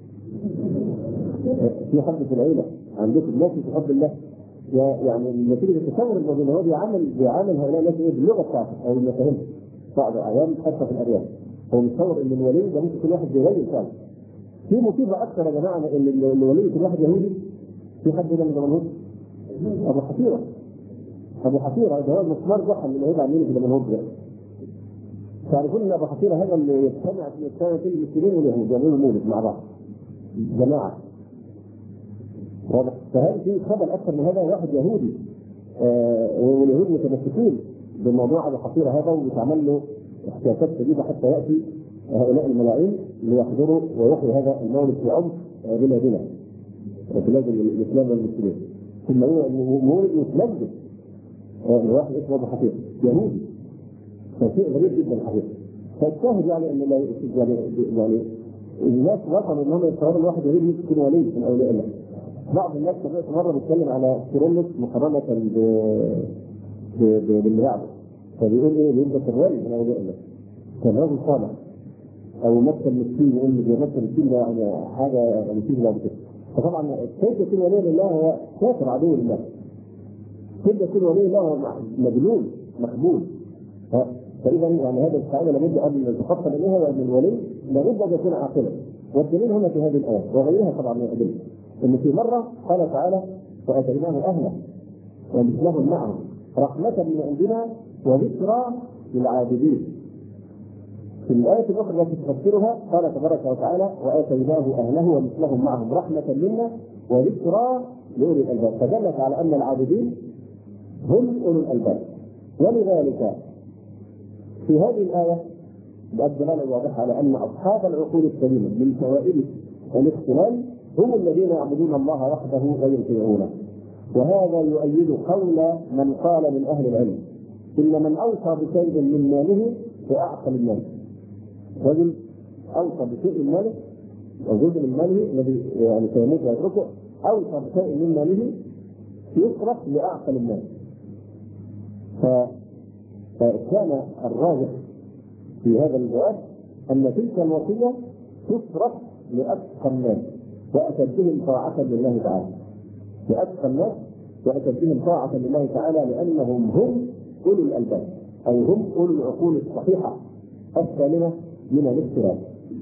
في حد في العيله عندكم ماشي في حب الله؟ يعني نتيجه التصور الموجود هو بيعامل هؤلاء الناس ايه باللغه بتاعته او المفاهيم. بعض الاحيان حتى في الارياف هو متصور ان الولي ده ممكن يكون واحد بيغير فعلا في مصيبه اكثر يا جماعه اللي وليه الواحد يهودي. في حد هنا من دمنهور؟ ابو حفيره. ابو حفيره ده هو مسمار جحا اللي هيبقى عاملين في دمنهور ده. تعرفون ان ابو حفيره هذا اللي يجتمع في المسلمين واليهود يعملوا مولد مع بعض جماعه. واضح؟ فهل في خبر اكثر من هذا؟ واحد يهودي واليهود متمسكين بموضوع ابو حفيره هذا وبيتعمل له احتياطات شديده حتى ياتي هؤلاء الملاعين ليحضروا ويحيوا هذا المولد في عمق بلادنا وبلاد الاسلام والمسلمين. ثم هو مولد متلبس لواحد اسمه ابو حفيظ يهودي. فشيء غريب جدا الحقيقه. فالشاهد يعني ان يعني الناس وصلوا ان هم يتصوروا ان واحد يهودي يكون ولي من اولياء الله. بعض الناس سمعت مره بيتكلم على كيرلس مقارنه باللي بعده. فبيقول ايه؟ بيبقى كالولي من اولياء الله. كان راجل صالح او مثل مسكين يقول لي مثل مسكين ده يعني حاجه مسكين بعد كده. فطبعا كيف يكون ولي الله هو كافر عدو لله. كيف يكون ولي الله هو مجنون مخبول. فاذا يعني هذا القاعده لابد ان نتخطى اليها وان الولي لابد ان يكون عاقلا. والدليل هنا في هذه الايه وغيرها طبعا من الادله ان في مره قال تعالى واتيناه اهله ومثلهم معهم رحمه من عندنا وذكرى للعابدين. في الآية الأخرى التي تفسرها قال تبارك وتعالى وآتيناه أهله ومثلهم معهم رحمة منا وذكرى لأولي الألباب. فدلت على أن العابدين هم أولي الألباب. ولذلك في هذه الآية الدلالة الواضحة على أن أصحاب العقول السليمة من فوائد الاختلال هم الذين يعبدون الله وحده ويطيعونه. وهذا يؤيد قول من قال من أهل العلم إن من أوصى بشيء من ماله فأعقل المال. رجل أوصى بشيء من ماله أو جزء من ماله الذي يعني سيموت ويتركه أوصى بشيء من ماله يصرف لأعقل المال. فكان الراجح في هذا الجواب أن تلك الوصية تصرف لأتقى الناس وأشدهم طاعة لله تعالى. لأتقى الناس وأشدهم طاعة لله تعالى لأنهم هم أولو الألباب أو هم أولو العقول الصحيحة السالمة من الاختلاف.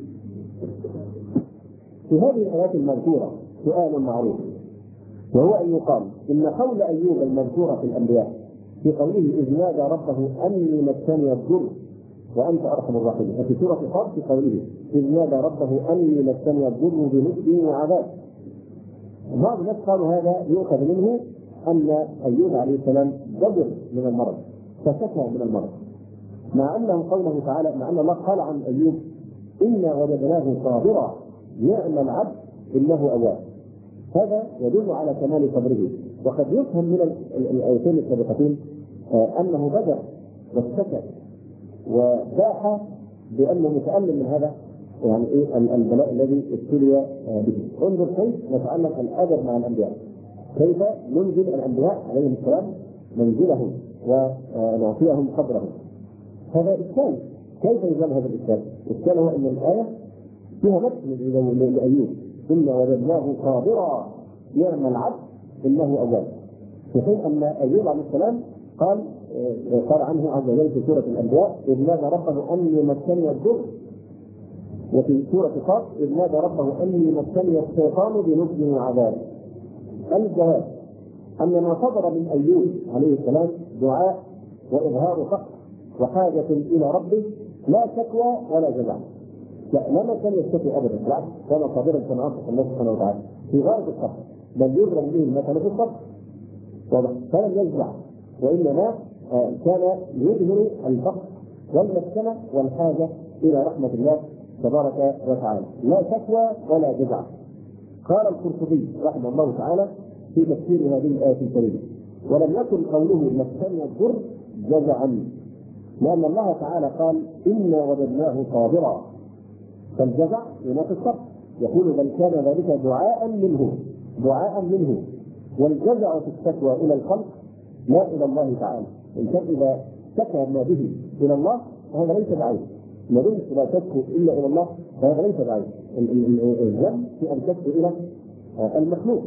في هذه الآيات المذكورة سؤال معروف وهو أن يقال إن قول أيوب المذكورة في الأنبياء في قوله إذ نادى ربه أني مسني الضر وأنت أرحم الراحمين. وفي سورة قاف في قوله إذ نادى ربه أني مسني الضر بنصب وعذاب. بعض الناس قالوا هذا يؤخذ منه أن أيوب عليه السلام جبر من المرض فشكى من المرض، مع أنه قوله تعالى مع أن الله قال عن أيوب إنا وجدناه صابرا نعم العبد إنه أواب. هذا يدل على كمال صبره. وقد يفهم من الآيتين السابقتين أنه بدأ واشتكى وباح بأنه متألم من هذا يعني إيه البلاء الذي ابتلي به. انظر كيف نتعلم الأدب مع الأنبياء، كيف ننزل الأنبياء عليهم السلام منزلهم ونعطيهم قدرهم. هذا إشكال. كيف يزال هذا الإشكال؟ الإشكال هو أن الآية فيها مثل لأيوب إنا وجدناه صابرا نعم العبد إنه أواب، في حين أن أيوب عليه السلام قال عنه عز وجل في سورة الأنبياء إذ نادى ربه أني مسني الضر، وفي سورة قاف إذ نادى ربه أني مسني الشيطان بنصب وعذاب. الجواب أن ما صدر من أيوب عليه السلام دعاء وإظهار فقر وحاجة إلى ربه لا شكوى ولا جزع. لا لما كان يشتكي أبدا، بالعكس كان صابرا كما أنصح الله سبحانه وتعالى في غاية الصبر، بل يضرب به المثل في الصبر. فلم يجزع وإنما كان يظهر الفقر والمسكنة والحاجة إلى رحمة الله تبارك وتعالى، لا شكوى ولا جزع. قال القرطبي رحمه الله تعالى في تفسير هذه الآية الكريمة ولم يكن قوله مسني الضر جزعا، لأن الله تعالى قال إنا وجدناه صابرا، فالجزع ينافي الصبر. يقول بل كان ذلك دعاء منه والجزع في الشكوى إلى الخلق لا إلى الله تعالى. الإنسان إذا شكى ما به إلى الله فهذا ليس بعيب، ما دمت لا تشكو إلا إلى الله فهذا ليس بعيب. الذنب في أن تشكو إلى المخلوق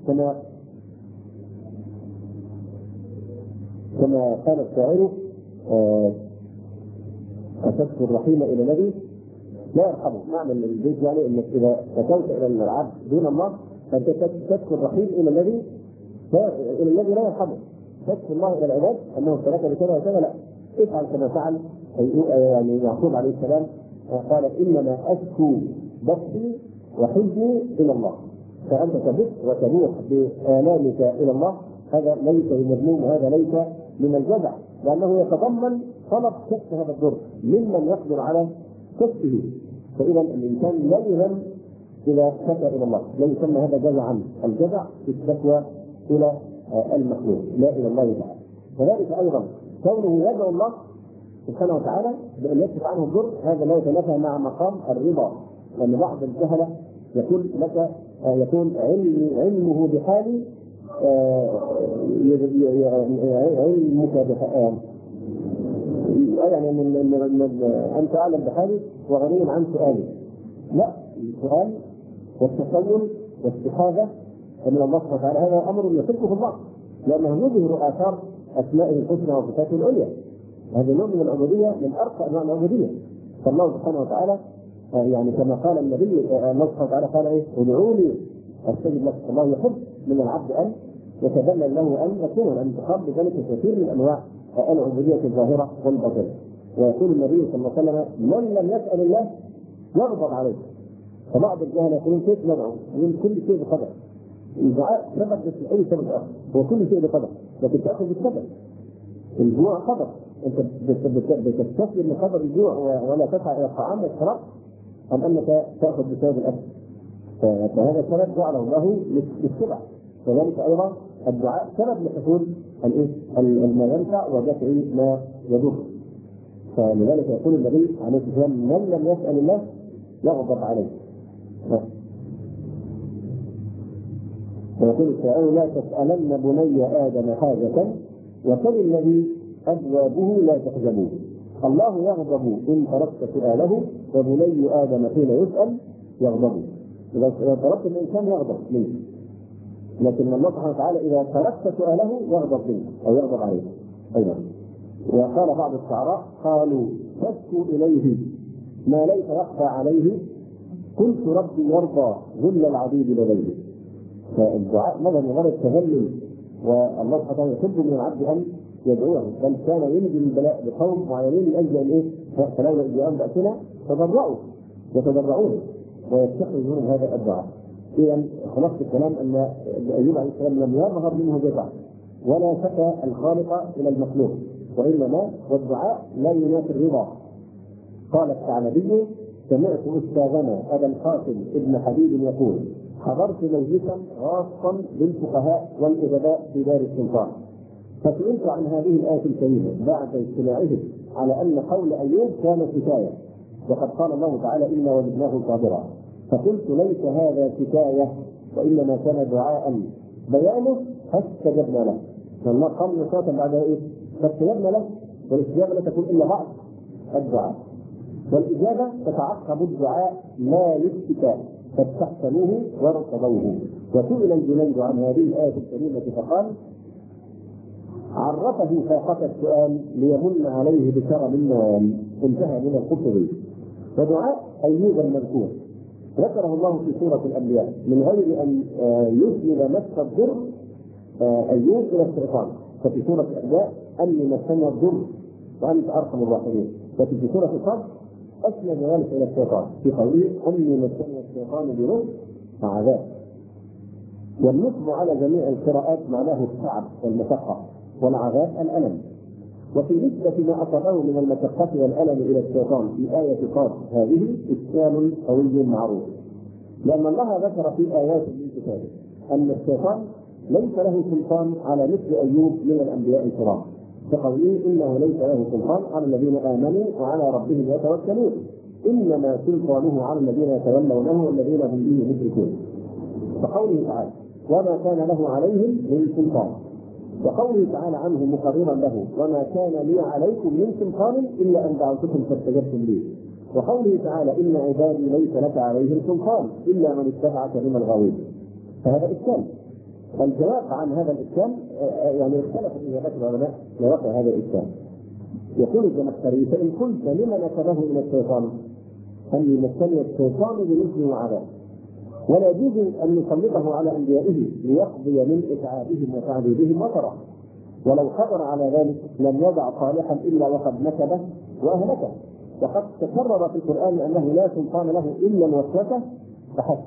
كما قال الشاعر أشكو الرحيم إلى نبي لا يرحمه. معنى البيت يعني انك اذا شكوت الى العبد دون الله فانت تشكو الرحيم الى الذي لا يرحمه. تشكو الله الى العباد انه ابتلاك بكذا وكذا، لا افعل كما فعل يعني يعقوب عليه السلام، قال انما اشكو بثي وحزني الى الله. فانت تبث وتبوح بالامك الى الله، هذا ليس بمذموم وهذا ليس من الجزع، لانه يتضمن طلب كشف هذا الضر ممن يقدر على كشفه. فاذا الانسان لا يهم اذا شكا الى الله، لا يسمى هذا جزعا. الجزع في الشكوى الى المخلوق لا الى الله تعالى. وذلك ايضا كونه يدعو الله سبحانه وتعالى بان يكشف عنه الضر، هذا لا يتنافى مع مقام الرضا، لان بعض الجهله يكون لك علمه بحال علمك بحال يعني انت اعلم بحالي وغني عن سؤالي. لا، السؤال والتسول والاستحاذه من الله سبحانه وتعالى هذا امر يصدقه الله، لانه يظهر اثار اسمائه الحسنى وصفاته العليا. هذا نوع من العبوديه من ارقى انواع العبوديه. فالله سبحانه وتعالى يعني كما قال النبي الله سبحانه وتعالى قال ايه؟ ادعوني استجب لك. الله يحب من العبد ان يتذلل له ان يكون ان تقام بذلك كثير من انواع العبوديه الظاهره والباطنه. ويقول النبي صلى الله عليه وسلم من لم يسال الله يغضب عليه. فبعض الجهل يقولون كيف ندعو؟ من كل شيء بقدر. الدعاء سبب بس اي سبب اخر، هو كل شيء بقدر، لكن تاخذ بالسبب. الجوع قدر، انت بتستسلم لقدر الجوع ولا تسعى الى الطعام والشراب، ام انك تاخذ بسبب الاكل؟ فهذا السبب جعله الله للسبع. وذلك ايضا الدعاء سبب لحصول ما ينفع ودفع ما يضر. فلذلك يقول النبي عليه الصلاه والسلام من لم يسال الله يغضب عليه. ويقول الشاعر لا تسالن بني ادم حاجه وكل الذي ابوابه لا تحجبوه. الله يغضب ان تركت سؤاله وبني ادم حين يسال يغضب. اذا طلبت الانسان يغضب منه، لكن الله سبحانه وتعالى اذا تركت سؤاله يغضب منه او يغضب عليه ايضا. وقال بعض الشعراء قالوا تشكو اليه ما ليس يخفى عليه قلت ربي يرضى ذل العبيد لديه. فالدعاء ماذا من غير التذلل، والله سبحانه وتعالى يحب من العبد ان يدعوه، بل كان ينزل البلاء بقوم معينين من اجل ايه؟ فلولا اذ جاءهم باسنا تضرعوا يتضرعون ويستخرجون هذا الدعاء. اذا خلاصه الكلام ان ايوب عليه السلام لم يظهر منه جزع ولا شكى الخالق الى المخلوق، وانما والدعاء لا ينافي الرضا. قال الثعلبي سمعت استاذنا ابا القاسم ابن حبيب يقول حضرت مجلسا خاصا بالفقهاء والادباء في دار السلطان، فسئلت عن هذه الايه الكريمه بعد اجتماعهم على ان قول ايوب كان شكايه، وقد قال الله تعالى انا وجدناه صابرا، فقلت ليس هذا شكايه وانما كان دعاء بيانه فاستجبنا له. الله قام نشاطا بعد ايه؟ فاستجبنا له، والاستجابه لا تكون الا بعد الدعاء، والاجابه تتعقب الدعاء لا للشكاء فاستحسنوه وارتضوه. وسئل الجنيد عن هذه الايه الكريمه فقال عرفه فاقة السؤال ليمن عليه بكرم النوام. انتهى من القرطبي. ودعاء ايوب المذكور ذكره الله في سوره الانبياء من غير ان يسند نفس الضر ايوب الى الشيطان. ففي سوره الانبياء اني مسني الضر وانت ارحم الراحمين، وفي سوره الصف اسند ذلك الى الشيطان في قوله اني مسني الشيطان بنصب وعذاب. والنصب على جميع القراءات معناه التعب والمشقه، والعذاب الالم. وفي نسبة ما أصابه من المشقة والألم إلى الشيطان في آية قاف هذه إشكال قوي معروف، لأن الله ذكر في آيات من كتابه أن الشيطان ليس له سلطان على مثل أيوب من الأنبياء الكرام، كقوله إنه ليس له سلطان على الذين آمنوا وعلى ربهم يتوكلون إنما سلطانه على الذين يتولونه والذين هم به مشركون. فقوله تعالى وما كان له عليهم من سلطان، وقوله تعالى عنه مقررا له وما كان لي عليكم من سلطان الا ان دعوتكم فاستجبتم لي، وقوله تعالى ان عبادي ليس لك عليهم سلطان الا من اتبعك من الغاوين. فهذا اشكال. الجواب عن هذا الاشكال يعني اختلف في اجابات العلماء لوقع هذا الاشكال. يقول الزمخشري فان قلت لما نسبه الى الشيطان أن يمثل الشيطان بمثل وعذاب، ولا يجوز أن يسلطه على أنبيائه ليقضي من إتعابهم وتعذيبهم وطرا، ولو قدر على ذلك لم يدع صالحا إلا وقد نكبه وأهلكه. وقد تكرر في القرآن أنه لا سلطان له إلا الوسوسة فحسب،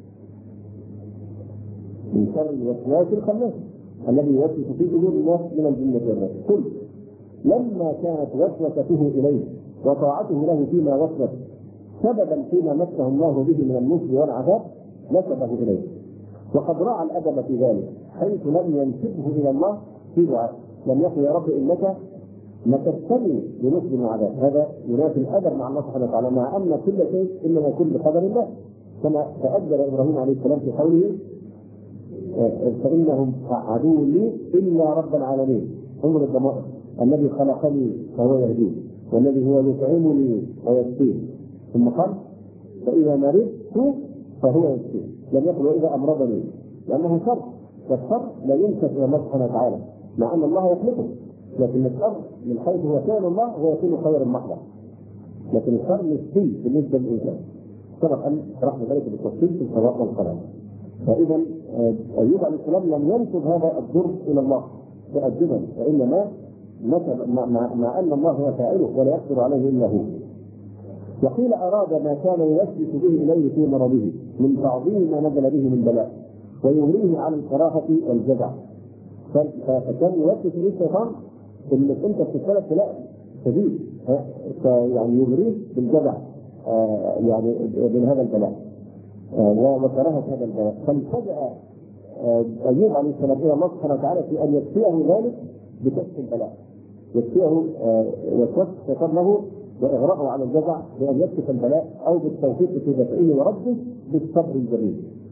من شر الوسواس الخناس الذي يوسوس في قلوب الناس من الجنة والناس. قل لما كانت وسوسته إليه وطاعته له فيما وسوس سببا فيما مسه الله به من النصب والعذاب نسبه إليه، وقد راعى الأدب في ذلك حيث لم ينسبه إلى الله في دعاء، لم يقل يا رب إنك لتستني بنصب وعذاب. هذا ينافي الأدب مع الله سبحانه وتعالى، مع أن كل شيء إنما يكون بقدر الله، كما تأجل إبراهيم عليه السلام في قوله فإنهم عدو لي إلا رب العالمين. انظر الضمائر، الذي خلقني فهو يهديه، والذي هو يطعمني ويسقين، ثم قال فإذا مرضت فهو يشفين، لم يقل وإذا أمرضني، لأنه شر، والشر لا ينسب إلى الله سبحانه وتعالى مع أن الله يخلقه، لكن الشر من حيث هو كان الله هو يكون خير المحضر، لكن الشر نسبي بالنسبة للإنسان، سبق أن شرحنا ذلك بالتفصيل في القضاء والقدر. فإذا أيوب عليه السلام لم ينسب هذا الضر إلى الله تأدبا، وإنما نسب مع أن الله هو فاعله ولا يقدر عليه إلا هو. وقيل أراد ما كان يوسوس به إليه في مرضه من تعظيم ما نزل به من بلاء ويغريه على الكراهة والجزع، فكان يوسوس به الشيطان إنك أنت بتتكلم بلاء شديد، يعني يغريه بالجزع يعني من هذا البلاء وكراهة هذا البلاء. فالتجأ أيوب عليه السلام إلى الله سبحانه وتعالى في أن يكفيه ذلك بكشف البلاء، يكفيه وكشف الشيطان له وإغراءه على الجزع بأن يكشف البلاء أو بالتوفيق في دفعه ورده بالصبر الجميل.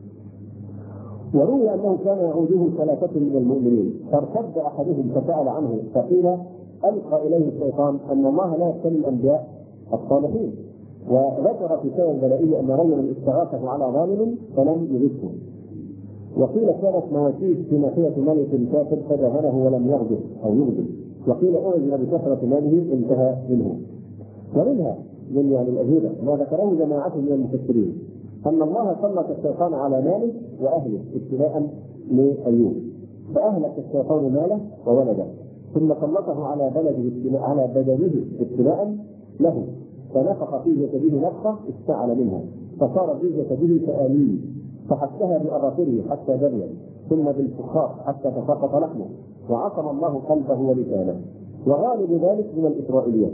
وروي أنه كان يعوده ثلاثة من المؤمنين فارتد أحدهم فسأل عنه فقيل ألقى إليه الشيطان أن الله لا يبتلي الأنبياء الصالحين، وذكر في سير البلائي أن رجلا استغاثه على ظالم فلم يجده. وقيل كانت مواسيس في ناحية ملك كافر فدهنه ولم يغضب أو يغضب، وقيل أعجب بكثرة ماله انتهى منه. ومنها من يعني الأجوبة ما ذكره جماعة من المفسرين أن الله سلط الشيطان على ماله وأهله ابتلاء لأيوب، فأهلك الشيطان ماله وولده، ثم سلطه على بدنه ابتلاء له، فنفخ في جسده نفخة اشتعل منها فصار في جسده كآلين، فحكها بأظافره حتى بنيت، ثم بالفخار حتى تساقط لحمه، وعصم الله قلبه ولسانه. وغالب ذلك من الإسرائيليات.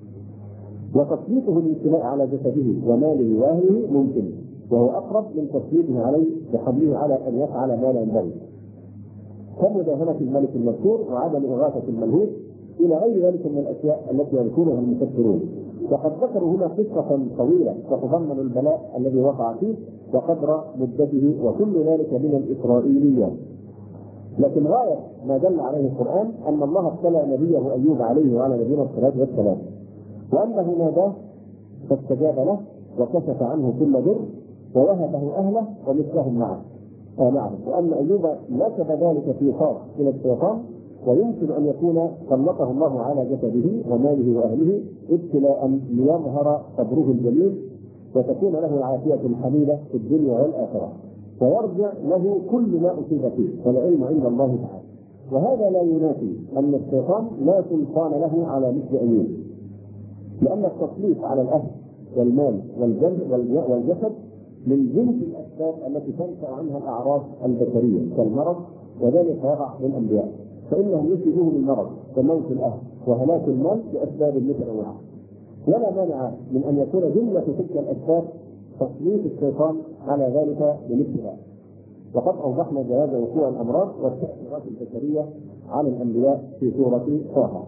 وتسليطه الابتلاء على جسده وماله واهله ممكن، وهو اقرب من تسليطه عليه بحمله على ان يفعل ما لا ينبغي كمداهنة الملك المذكور وعدم اغاثة الملهوف الى غير ذلك من الاشياء التي يذكرها المفسرون. وقد ذكروا هنا قصة طويلة تتضمن البلاء الذي وقع فيه وقدر مدته، وكل ذلك من الاسرائيليات. لكن غاية ما دل عليه القرآن أن الله ابتلى نبيه أيوب عليه وعلى نبينا الصلاة والسلام، وأنه ناداه فاستجاب له وكشف عنه كل ضر ووهبه أهله ومثلهم معه، وأن أيوب نسب ذلك في خاص إلى الشيطان، ويمكن أن يكون سلطه الله على جسده وماله وأهله ابتلاء ليظهر صبره الجميل وتكون له العافية الحميدة في الدنيا والآخرة، ويرجع له كل ما أصيب فيه، والعلم عند الله تعالى. وهذا لا ينافي أن الشيطان لا سلطان له على مثل أيوب، لأن التسليط على الأهل والمال والجسد من جنس الأسباب التي تنشأ عنها الأعراض البشرية كالمرض، وذلك يقع للأنبياء، فإنهم يصيبهم المرض وموت الأهل وهلاك المال لأسباب متنوعة، ولا مانع من أن يكون جملة تلك الأسباب تسليط الشيطان على ذلك بمثلها. وقد أوضحنا جواز وقوع الأمراض والتأثيرات البشرية على الأنبياء في سورة طه.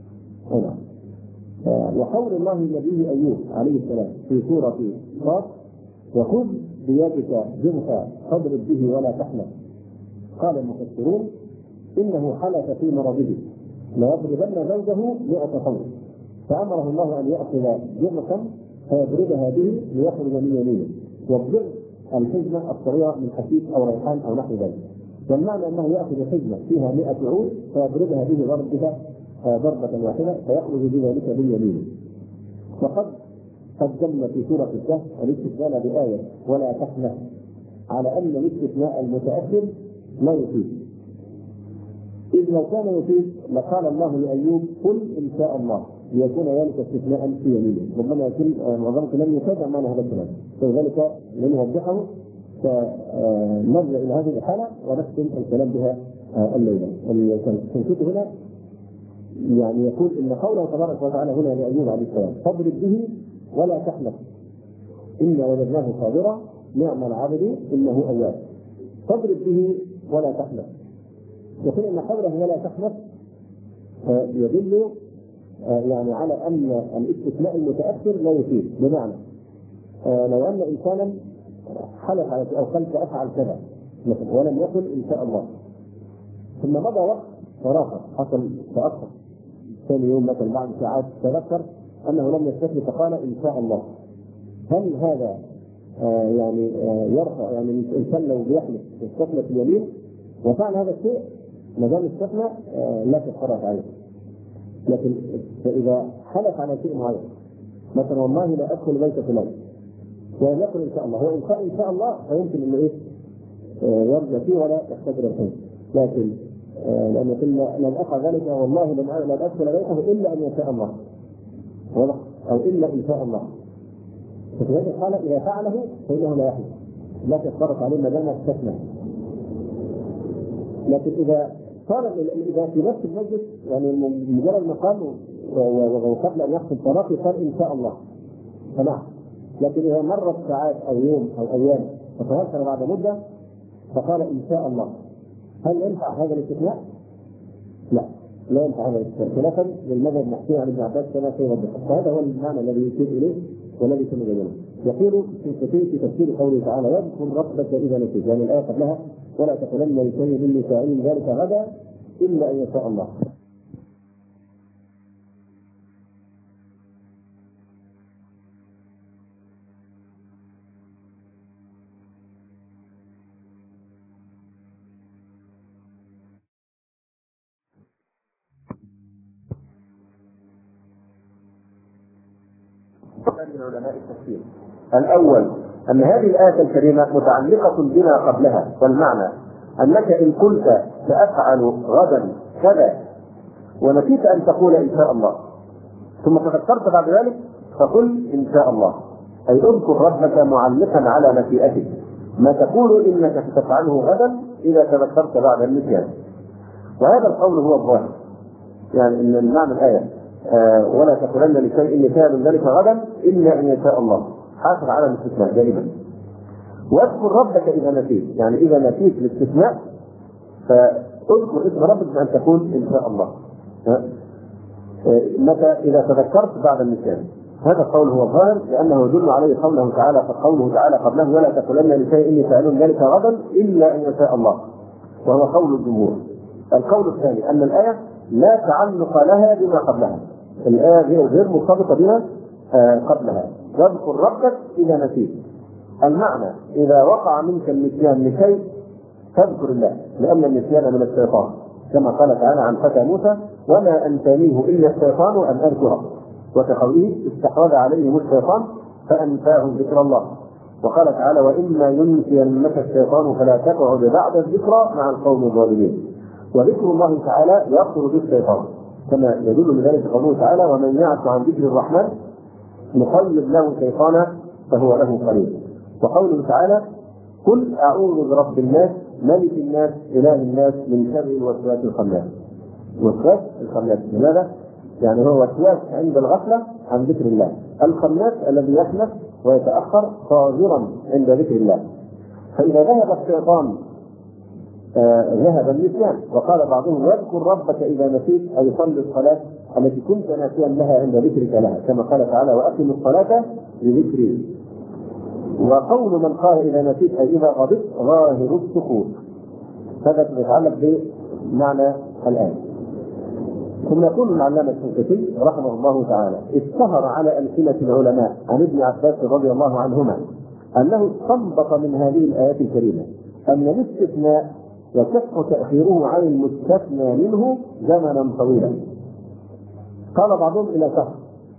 وقول الله لنبيه أيوب عليه السلام في سورة صاد وخذ بيدك ضغثا فاضرب به ولا تحنث، قال المفسرون إنه حلف في مرضه ليضربن زوجه 100 صوت، فأمره الله أن يأخذ ضغثا فيضربها به ليخرج من يمينه، والضغث الحزمة الصغيرة من حشيش أو ريحان أو نحو ذلك، والمعنى أنه يأخذ حزمة فيها 100 عود فيضربها به ضربة واحدة فيخرج بذلك من يمينه. وقد قدمنا في سورة الكهف الاستدلال بآية ولا تحنث على أن الاستثناء المتأخر لا يفيد. إذ لو كان يفيد لقال الله لأيوب قل إن شاء الله ليكون ذلك استثناء في يمينه. ربما يكون معظمك لم يتابع معنا هذا الكلام، فلذلك لنوضحه فنرجع إلى هذه الحالة ونختم الكلام بها الليلة. التنسيق هنا يعني يقول إن قوله تبارك وتعالى هنا لأيوب عليه السلام فاضرب به ولا تحنث إنا وجدناه صابرا نعم العبد إنه أواب. فاضرب به ولا تحنث، يقول إن قوله ولا تحنث يدل يعني على أن الاستثناء المتأخر لا يفيد. بمعنى لو أن إنسانا حلف على أو قال سأفعل كذا ولم يقل إن شاء الله، ثم مضى وقت فراغ حصل تأخر ثاني يوم مثلا بعد ساعات تذكر أنه لم يستثني فقال إن شاء الله، هل هذا يعني يرفع يعني الإنسان لو بيحلف يستثنى في اليمين وفعل هذا الشيء ما دام استثنى لا تتحرك عليه. لكن إذا حلف على شيء معين مثلا والله لا أدخل بيت فلان ولم يقل إن شاء الله، هو إن شاء الله فيمكن إنه إيه يرجع فيه ولا يختبر الخير، لكن لأن قلنا لن أفعل ذلك والله لن أدخل بيته إلا أن يشاء الله أو إلا إن شاء الله. ففي هذه الحالة إذا فعله فإنه لا يحلف لا تتطرق عليه ما دام استثنى. لكن إذا صار إذا في نفس المسجد يعني مجرد ما قال وقبل أن يحصل طلاق قال إن شاء الله فنعم، لكن إذا مرت ساعات أو يوم أو أيام فتواصل بعد مدة فقال إن شاء الله، هل ينفع هذا الاستثناء؟ لا ينفع هذا الاستثناء خلافا للمذهب المحكي عن ابن عباس كما سيوضح. فهذا هو المعنى الذي يشير إليه والذي تم بيانه. يقول في تفسير قوله تعالى واذكر ربك إذا نسيت، يعني الآية قبلها ولا تقولن لشيء إني فاعل ذلك غدا إلا أن يشاء الله. من علماء التفسير الأول أن هذه الآية الكريمة متعلقة بما قبلها، والمعنى أنك إن قلت سأفعل غدا كذا ونسيت أن تقول إن شاء الله ثم تذكرت بعد ذلك فقل إن شاء الله، أي اذكر ربك معلقا على مشيئتك ما تقول إنك ستفعله غدا إذا تذكرت بعد النسيان. وهذا القول هو الظاهر، يعني إن المعنى الآية ولا تقولن لشيء إني فاعل ذلك غدا إلا أن يشاء الله، حافظ على الاستثناء دائما. واذكر ربك إذا نسيت، يعني إذا نسيت الاستثناء فاذكر اسم ربك بأن تقول إن شاء الله متى إذا تذكرت بعد النسيان. هذا القول هو الظاهر لأنه يدل عليه قوله تعالى، فقوله تعالى قبله ولا تقولن لشيء إني فاعل ذلك غدا إلا أن يشاء الله، وهو قول الجمهور. القول الثاني أن الآية لا تعلق لها بما قبلها، الآية غير مرتبطة بما قبلها. واذكر ربك إذا نسيت، المعنى إذا وقع منك النسيان لشيء فاذكر الله، لأن النسيان من الشيطان كما قال تعالى عن فتى موسى وما أنسانيه إلا الشيطان أن أذكره، وكقوله استحوذ عليهم الشيطان فأنساهم ذكر الله. وقال تعالى وإما ينسينك الشيطان فلا تقعد بعد الذكرى مع القوم الظالمين. وذكر الله تعالى يقتل بالشيطان كما يدل لذلك قوله تعالى ومن يعش عن ذكر الرحمن نقلب له شيطانا فهو له قريب. وقوله تعالى قل أعوذ برب الناس ملك الناس إله الناس من شر الوسواس الخناس. الوسواس الخناس لماذا؟ يعني هو وسواس عند الغفلة عن ذكر الله، الخناس الذي يخنس ويتأخر صاغرا عند ذكر الله. فإذا ذهب الشيطان ذهب النسيان. وقال بعضهم واذكر ربك إذا نسيت أي صل الصلاة التي كنت ناسيا لها عند ذكرك لها، كما قال تعالى وأقم الصلاة لذكري. وقول من قال إذا نسيت أي إذا غضبت ظاهر السكوت، هذا يتعلق بمعنى الآية. ثم يقول العلامة الشنقيطي رحمه الله تعالى اشتهر على ألسنة العلماء عن ابن عباس رضي الله عنهما أنه استنبط من هذه الآيات الكريمة أن الاستثناء يصح تأخيره عن المستثنى منه زمنا طويلا. قال بعضهم إلى شهر،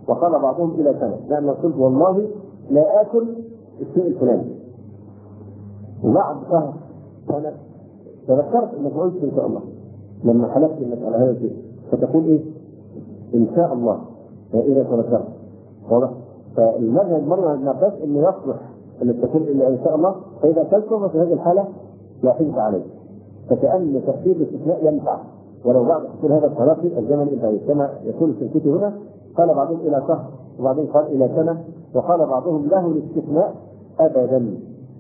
وقال بعضهم إلى سنة، لأن قلت والله لا آكل الشيء الفلاني، وبعد شهر سنة تذكرت انك قلت ان شاء الله لما حلفت انك على هذا الشيء، فتقول ايه؟ ان شاء الله اذا تذكرت. واضح؟ فالمذهب مرة ابن عباس انه يصلح ان تكون الا ان شاء الله، فاذا تذكر في هذه الحالة لا حجة عليه، فكأن تفسير الاستثناء ينفع ولو بعد حصول هذا التلاقي الزمن البعيد، كما يقول الشنقيطي هنا قال بعضهم الى شهر وبعدين قال الى سنة، وقال بعضهم له الاستثناء ابدا.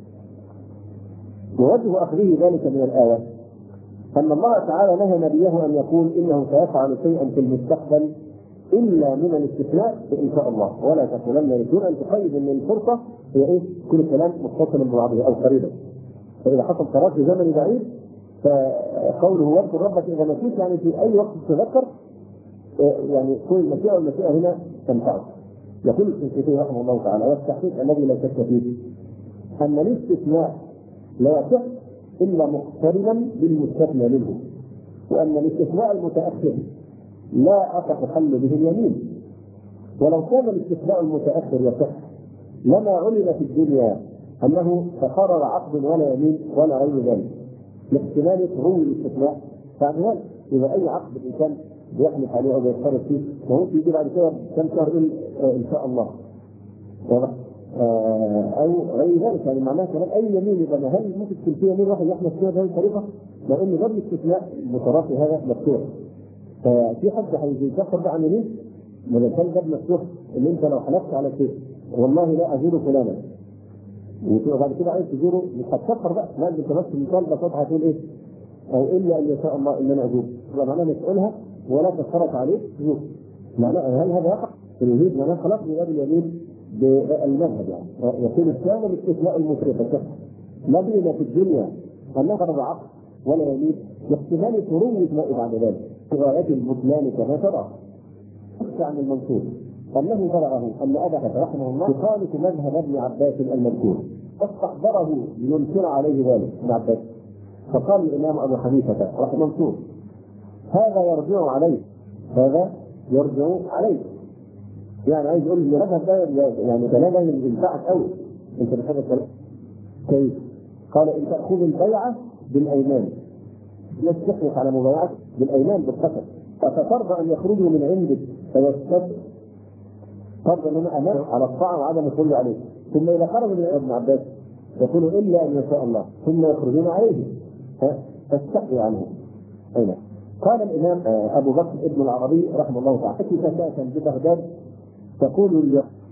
ووجه اخذه ذلك من الايه ان الله تعالى نهى نبيه ان يقول انه سيفعل شيئا في المستقبل الا من الاستثناء ان شاء الله، ولا تقولن يريدون ان تقيد ان الفرصه هي ايه؟ كل كلام متصل ببعضه او قريبا. فاذا حصل قرار في زمن بعيد فقوله واذكر ربك اذا نسيت، يعني في اي وقت تتذكر، يعني كل المشيئه والمشيئه هنا تنفعه. يقول الشنقيطي رحمه الله تعالى: والتحقيق الذي لا شك فيه ان الاستثناء لا يصح الا مقترنا بالمستثنى منه، وان الاستثناء المتاخر لا اصح حل به اليمين. ولو كان الاستثناء المتاخر يصح لما علم في الدنيا انه تقرر عقد ولا يمين ولا غير ذلك، لاحتمال روي الاستثناء فعن ذلك. اذا اي عقد الانسان بيحلف عليه او بيفترض فيه ممكن يجي بعد كده كم شهر يقول ان شاء الله، واضح؟ او غير ذلك، يعني معناها كمان اي يمين يبقى هل ممكن تكون فيه يمين واحد يحلف فيها بهذه الطريقه؟ لان باب الاستثناء المتراخي هذا مفتوح، ففي حد هيتاخر ده عن يمين؟ ما كان باب مفتوح اللي انت لو حلفت على شيء والله لا ازور فلانا وتبقى بعد كده عايز تزوره مش هتكفر بقى، لا انت بس مثال بسيط هتقول ايه؟ او الا ان يشاء الله ان انا ازور، يبقى معناها مش تقولها ولا تتفرج عليه تزور. معناها هل هذا يقع؟ اليمين معناها خلاص من باب اليمين بالمذهب، يعني يكون الثاني الاستثناء المفرط لا بين في الدنيا ان نقرب عقد ولا يمين، واحتمال تروي ما بعد ذلك في غايه البطلان كما ترى. عن المنصور انه بلغه ان ابا رحمه الله يخالف مذهب ابن عباس المذكور، فاستحضره لينكر عليه ذلك ابن عباس، فقال الامام ابو حنيفه رحمه منصور هذا يرجع عليه، هذا يرجع عليه، يعني عايز يقول المذهب ده يعني كلامه ينفعك قوي انت بتحب الكلام كيف؟ قال ان تاخذ البيعه بالايمان، لا تحلف على مبايعه بالايمان بالقسم، فترضى ان يخرجوا من عندك فيستثنى، ترضى من امان على الطاعه وعدم الخروج عليه، ثم اذا خرج من ابن عباس يقول الا ان يشاء الله، ثم يخرجون عليه فاستحي عنه. اين؟ قال الامام ابو بكر ابن العربي رحمه الله تعالى في فتاة ببغداد تقول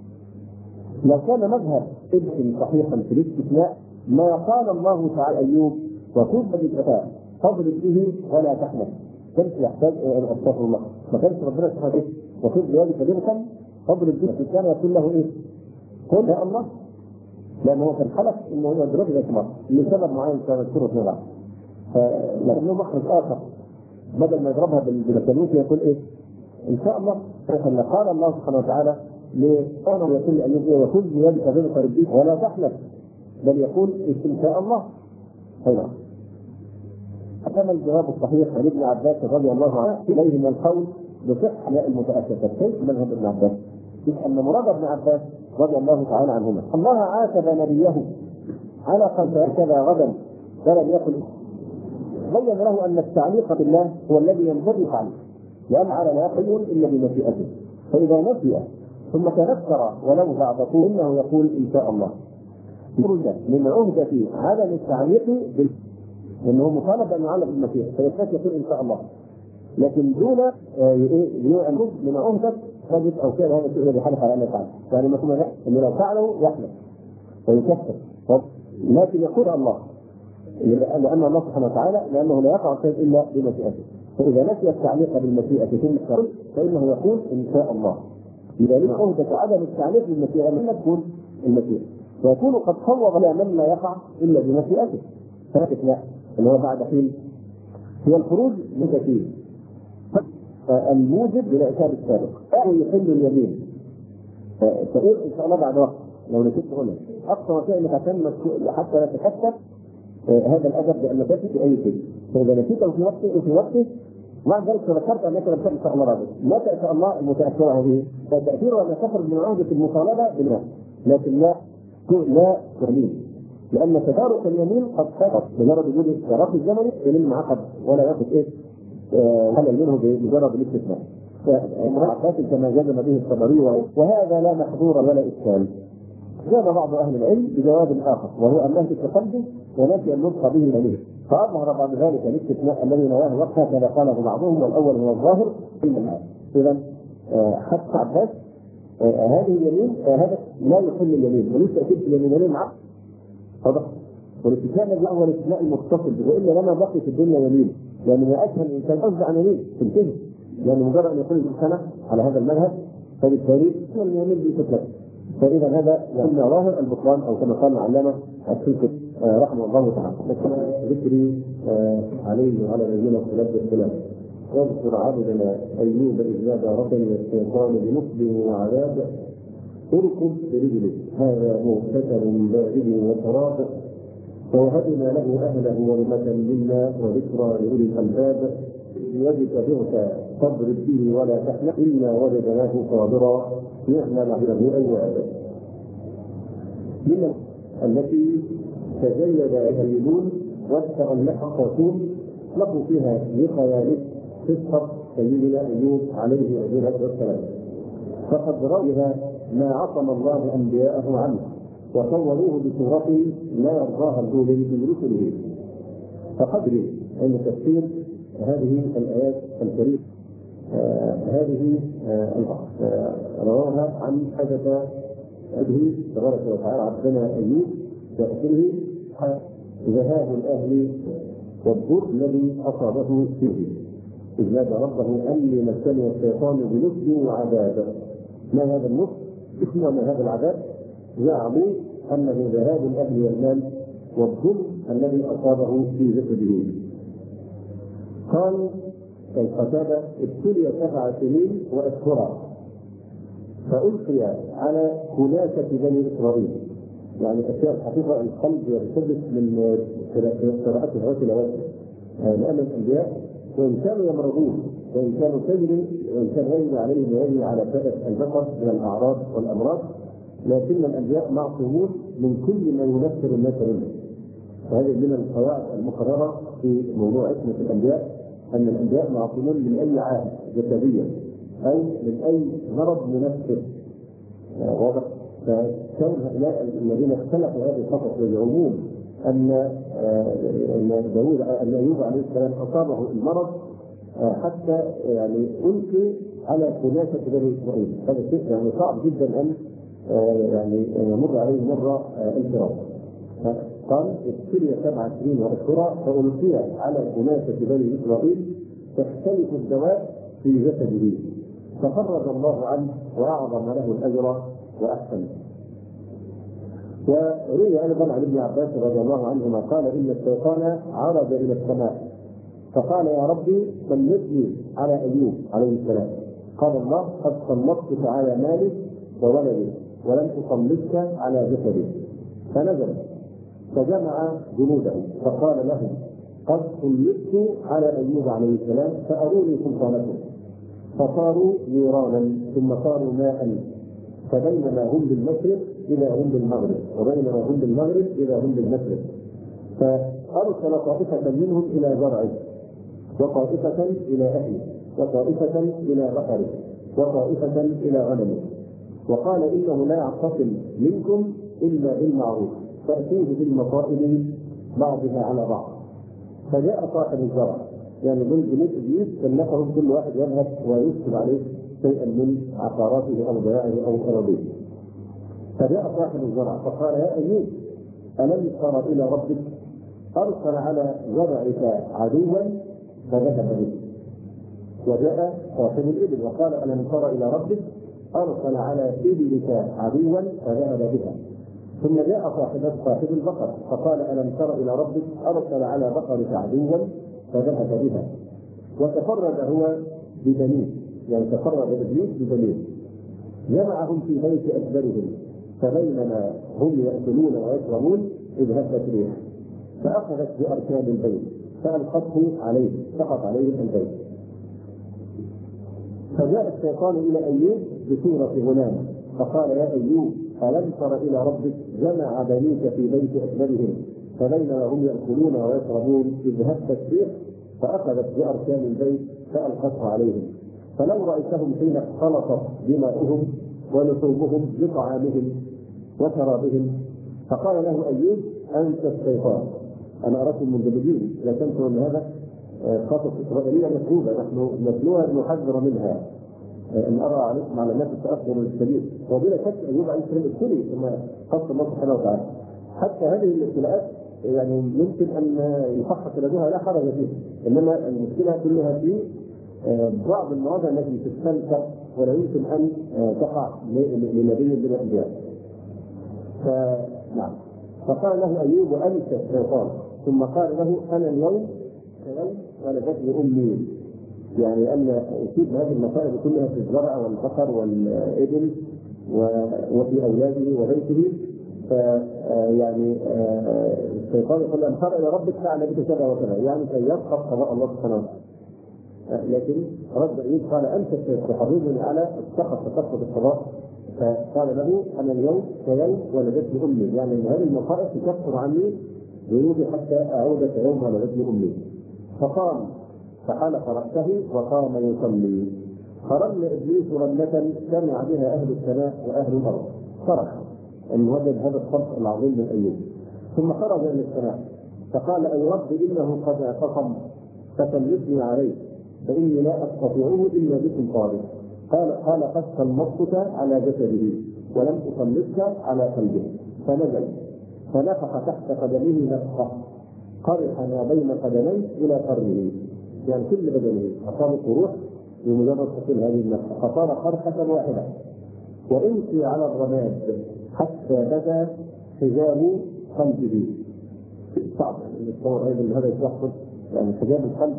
لو كان مذهب ابن صحيحا في الاستثناء ما قال الله تعالى ايوب وكن بالفتاة فاضرب به ولا تحمل، كانش يحتاج استغفر الله، ما كانش ربنا سبحانه وخذ بيدك ضربا فاضرب به، كان يقول له ايه؟ قل يا الله، لان هو كان حلف انه يضرب ذات مره لسبب معين كان يذكره في بعض، لكنه مخرج اخر بدل ما يضربها بالكلمات يقول ايه؟ ان شاء الله. قال الله سبحانه وتعالى لقوله يقول ايوب وخذ بيدك ضربا به ولا تحلف، بل يقول ان شاء الله. ايوه كما الجواب الصحيح عن ابن عباس رضي الله عنه اليه من القول بصحه المتاسفه، كيف مذهب ابن عباس؟ ان مراد ابن عباس رضي الله تعالى عنهما الله عاتب نبيه على قد كذا غدا فلم يكن، بين له ان التعليق بالله هو الذي ينبغي عليه، لان على لا شيء الا بمشيئته، فاذا نسي ثم تذكر ولو بعد طول انه يقول ان شاء الله، خرج من عهده عدم التعليق لانه مطالب ان يعلق بالمشيئه، فيكفي يقول ان شاء الله، لكن دون ان من عهده ثابت او كان هذا الشيء الذي حلف على ان يفعله، يعني ما كنا انه لو فعله يحلف ويكفر، لكن يقول الله لان الله سبحانه وتعالى لانه لا يقع شيء الا بمشيئته، فاذا نسي التعليق بالمشيئه ثم يقول فانه يقول ان شاء الله، لذلك عهده عدم التعليق بالمشيئه لما تكون المشيئه، ويكون قد صوب الى من لا يقع الا بمشيئته، فالاستثناء اللي هو بعد حين هي الخروج من كثير الموجب للعتاب السابق او يحل اليمين، فقول ان شاء الله بعد وقت لو نسيت هنا اقصى وسائل انك عشان حتى لا تكثر هذا الادب بان تاتي في اي شيء، فاذا نسيته في وقته وبعد ذلك تذكرت انك لم تأتي الله رابط، لا تأتي الله المتأثرة به، فتأثيره ان تخرج من عهدة المطالبة بالله، لكن لا تهمين، لأن تدارك اليمين قد سقط بمجرد وجود التراخي الزمني يمين معقد ولا ياخذ خلل منه بمجرد الاستثناء. فالعباس كما جزم به الطبري، وهذا لا محظور ولا إشكال. جاب بعض أهل العلم بجواب آخر، وهو أن نهج التقدم ونفي النطق به منه، فأظهر بعد ذلك الاستثناء الذي نواه وقتها كما قاله بعضهم، والأول هو الظاهر. إذا حتى عباس هذه اليمين هذا لا يحل اليمين، وليس تأكيد اليمين معه واضح. والاستثناء الذي هو الاستثناء المتصل، والا لما بقي في الدنيا يمين، لان ما اسهل الانسان قصد عن يمين تنتهي، لان مجرد ان يكون الانسان على هذا المذهب فبالتالي اليمين بتتلف. فاذا هذا يكون ظاهر البطلان، او كما قال العلامه السلكي رحمه الله تعالى. لكن ذكري عليه وعلى نبينا الصلاه والسلام واذكر عبدنا ايوب اذ نادى ربه الشيطان بنصب وعذاب اركض برجله هذا مغتسل بارد وشراب ووهبنا له اهله ورمة منا وذكرى لاولي الالباب يجتبعك فاضرب به ولا تحنى الا وجدناه صابرا نعم العبد اواب. من التي تزيد اليمين واستغلها الرسول لقوا فيها لخيال قصه سيدنا ايوب عليه السلام، فقد رأيها ما عصم الله انبياءه عنه وصوروه بصورة لا يرضاها الأولي من رسله. فقدر عند تفسير هذه الآيات الكريمة هذه رواها عن حدث أبيه تبارك وتعالى عبدنا أيوب تأثيره ذهاب الأهل والضر الذي أصابه فيه إذ نادى ربه أني مسني الشيطان بنصب وعذاب. ما هذا النصب؟ وما هذا العذاب؟ زعموا أنه ذهاب الأهل والمال والظلم الذي أصابه في جسده. قال قتادة ابتلي 7 سنين وأشهرا فألقي على خلافة بني إسرائيل. يعني أشياء الحقيقة القلب يرتبط من قراءة الرسل لأن الأنبياء وإن كانوا يمرضون وإن كانوا كذب وإن كان غير عليهم ويجري على سائر البشر من الأعراض والأمراض، لكن الأنبياء معصومون من كل ما ينفر الناس منه. وهذه من القواعد المقررة في موضوع عصمة الأنبياء، أن الأنبياء معصومون من أي عاهة جسدية أو من أي مرض منفر. واضح؟ فكون هؤلاء الذين اختلفوا هذه القصص يزعمون أن أيوب عليه السلام أصابه المرض حتى يعني ألقي على خلافة بني إسرائيل. هذا شيء يعني صعب جدا أن يعني يمر عليه مرة انفراد. قال ابتلي 7 سنين وأشهرا فألقي على خلافة بني إسرائيل تختلف الدواء في جسده ففرج الله عنه وأعظم له الأجر وأحسن. وروي أيضا عن ابن عباس رضي الله عنهما قال إن الشيطان عرج إلى السماء فقال يا ربي سلطني على أيوب عليه السلام. قال الله قد سلطتك على مالك وولدك ولم أسلطك على جسدك. فنزل فجمع جنوده فقال لهم قد سلطت على أيوب عليه السلام فأروني سلطانكم. فصاروا نيرانا ثم صاروا ماء فبينما هم بالمشرق إذا هم بالمغرب وبينما هم بالمغرب إذا هم بالمشرق. فأرسل طائفة منهم إلى زرعه وطائفة إلى أهله وطائفة إلى بقره وطائفة إلى غنمه وقال إنه لا يعتصم منكم إلا بالمعروف فأتوه بالمصائب بعضها على بعض. فجاء صاحب الزرع يعني من جنود إبليس كلفهم كل واحد يذهب ويكتب عليه شيئا من عقاراته أو ضياعه أو أراضيه. فجاء صاحب الزرع فقال يا أيوب ألم تر إلى ربك أرسل على زرعك عدوا فذهب به. وجاء صاحب الإبل وقال ألم تر إلى ربك أرسل على إبلك عدوا فذهب بها. ثم جاء صاحب البقر فقال ألم تر إلى ربك أرسل على بقرك عدوا فذهب بها. وتفرد هو ببنيه يعني تفرد إبليس ببنيه جمعهم في بيت أكبرهم فبينما هم يأكلون ويشربون إذ هبت ريح فأخذت بأركان البيت فألقته عليه سقط عليه البيت فجاء الشيطان إلى أيوب بصورة غلام فقال يا أيوب ألم تر إلى ربك جمع بنيك في بيت أكبرهم فبينما هم يأكلون ويشربون إذ هبت الريح فأخذت بأركان البيت فألقته عليهم فلو رأيتهم حين اختلطت دماؤهم ولحومهم بطعامهم وشرابهم. فقال له أيوب أنت الشيطان أنا أراكم منذبذين لا تنسوا أن هذا قصص إسرائيلية مكتوبة نحن نتلوها لنحذر منها ان ارى عليكم علامات التاثر الشديد. وبلا شك ايوب عليه السلام ابتلي ثم قص الله سبحانه وتعالى. حتى هذه الابتلاءات يعني يمكن ان يفحص لديها لا حرج فيه، انما المشكله كلها في بعض المواضع التي تستنكر ولا يمكن ان تقع لنبي من الانبياء. فنعم فقال له ايوب انت الشيطان ثم قال له انا اليوم كيوم ولدتني امي، يعني أن أصيب هذه المصائب كلها في الزرع والبقر والإبل وفي أولاده وبيته. فيعني الشيطان يقول له انصر إلى ربك فعل بك كذا وكذا، يعني كي يسقط قضاء الله سبحانه وتعالى. لكن رد أيوب قال أنت تحرضني على السقط تسقط القضاء. فقال له أنا اليوم كيوم ولدتني أمي، يعني أن هذه المصائب تكفر عني ذنوبي حتى أعود كيوم ولدتني أمي. فقام فحلق رأسه وقام يصلي فرمى إبليس رمة سمع بها أهل السماء وأهل الأرض صرخ أن وجد هذا الصرخ العظيم من أيوب. ثم خرج إلى السماء فقال أي رب إنه قد اعتصم فسلطني عليه فإني لا أستطيعه إلا بسلطانك. قال قد سلطتك على جسده ولم أسلطك على قلبه. فنزل فنفخ تحت قدمه نفخة قرح ما بين قدميه إلى قرنه، يعني كل بدنه أصابت روح بمجرد حصول هذه النفخة فصار قرحة واحدة. وألقي على الرماد حتى بدا حجاب قلبه. صعب ان نتصور ايضا ان هذا يحصل، يعني حجاب القلب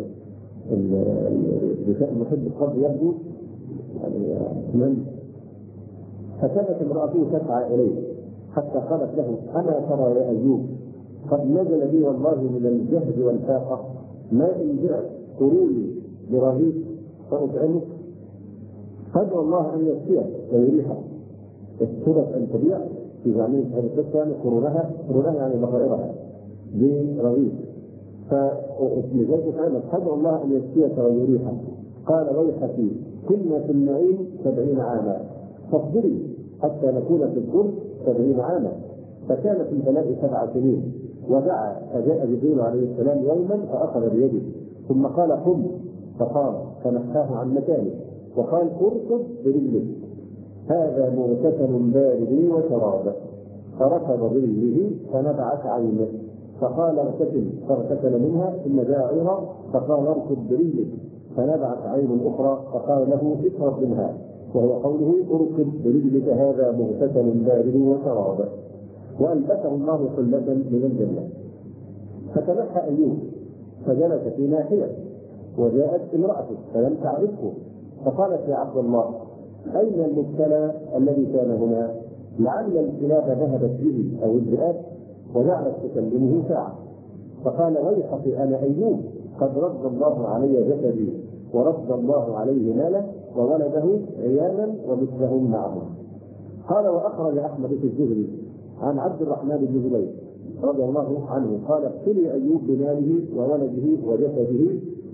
المحب القلب يبدو يعني. فكانت امرأته تسعى اليه حتى قالت له اما ترى يا ايوب قد نزل بي والله من الجهد والفاقه ما ان جئت تروني برغيف فاطعمك فادعو الله ان يكفيك ويريحك. السبب ان تبيع في زعيم هذه القصه يعني قرونها يعني بصائرها برغيف. فلذلك قالت فادعو الله ان يكفيك ويريحك. قال ويحك كنا في النعيم 70 عاما فاصبري حتى نكون في الظلم 70 عاما. فكان في البلاء 7 سنين ودعا فجاء جبريل عليه السلام يوما فاخذ بيده ثم قال قم فقام فنحاه عن مكانه وقال اركض برجلك هذا مغتسل بارد وشراب. فركض برجله فنبعت عينه فقال اغتسل فاغتسل منها ثم جاء ايضا فقال اركض برجلك فنبعت عين اخرى فقال له اشرب منها، وهو قوله اركض برجلك هذا مغتسل بارد وشراب. والبسه الله حله من الجنه. فتنحى ايوب فجلس في ناحيه وجاءت امراته فلم تعرفه فقالت يا عبد الله اين المبتلى الذي كان هنا؟ لعل الكلاب ذهبت به او الذئاب وجعلت تكلمه ساعه. فقال ويحك انا ايوب قد رد الله علي جسدي ورد الله عليه ماله وولده عيالا ومثلهم معهم. قال واخرج احمد في الزهري عن عبد الرحمن بن زبير رضي الله عنه قال ابتلي ايوب بماله وولده وجسده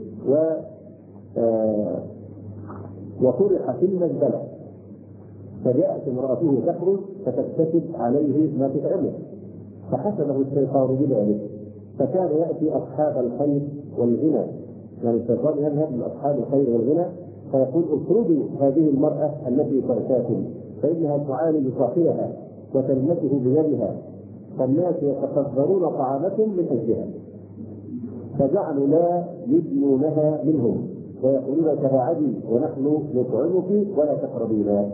وطرح في المزبله فجاءت امراته تخرج فتكتسب عليه ما تطعمه فحسبه الشيطان بذلك فكان ياتي اصحاب الخير والغنى، يعني الشيطان يذهب من اصحاب الخير والغنى فيقول اطردوا هذه المراه التي ترتاكم فانها تعالج صاحبها وتلمسه بيدها فالناس يتقدرون طعامكم من اجلها. فجعلوا لا يدنونها منهم ويقولون تباعدي ونحن نطعمك ولا تقربينا.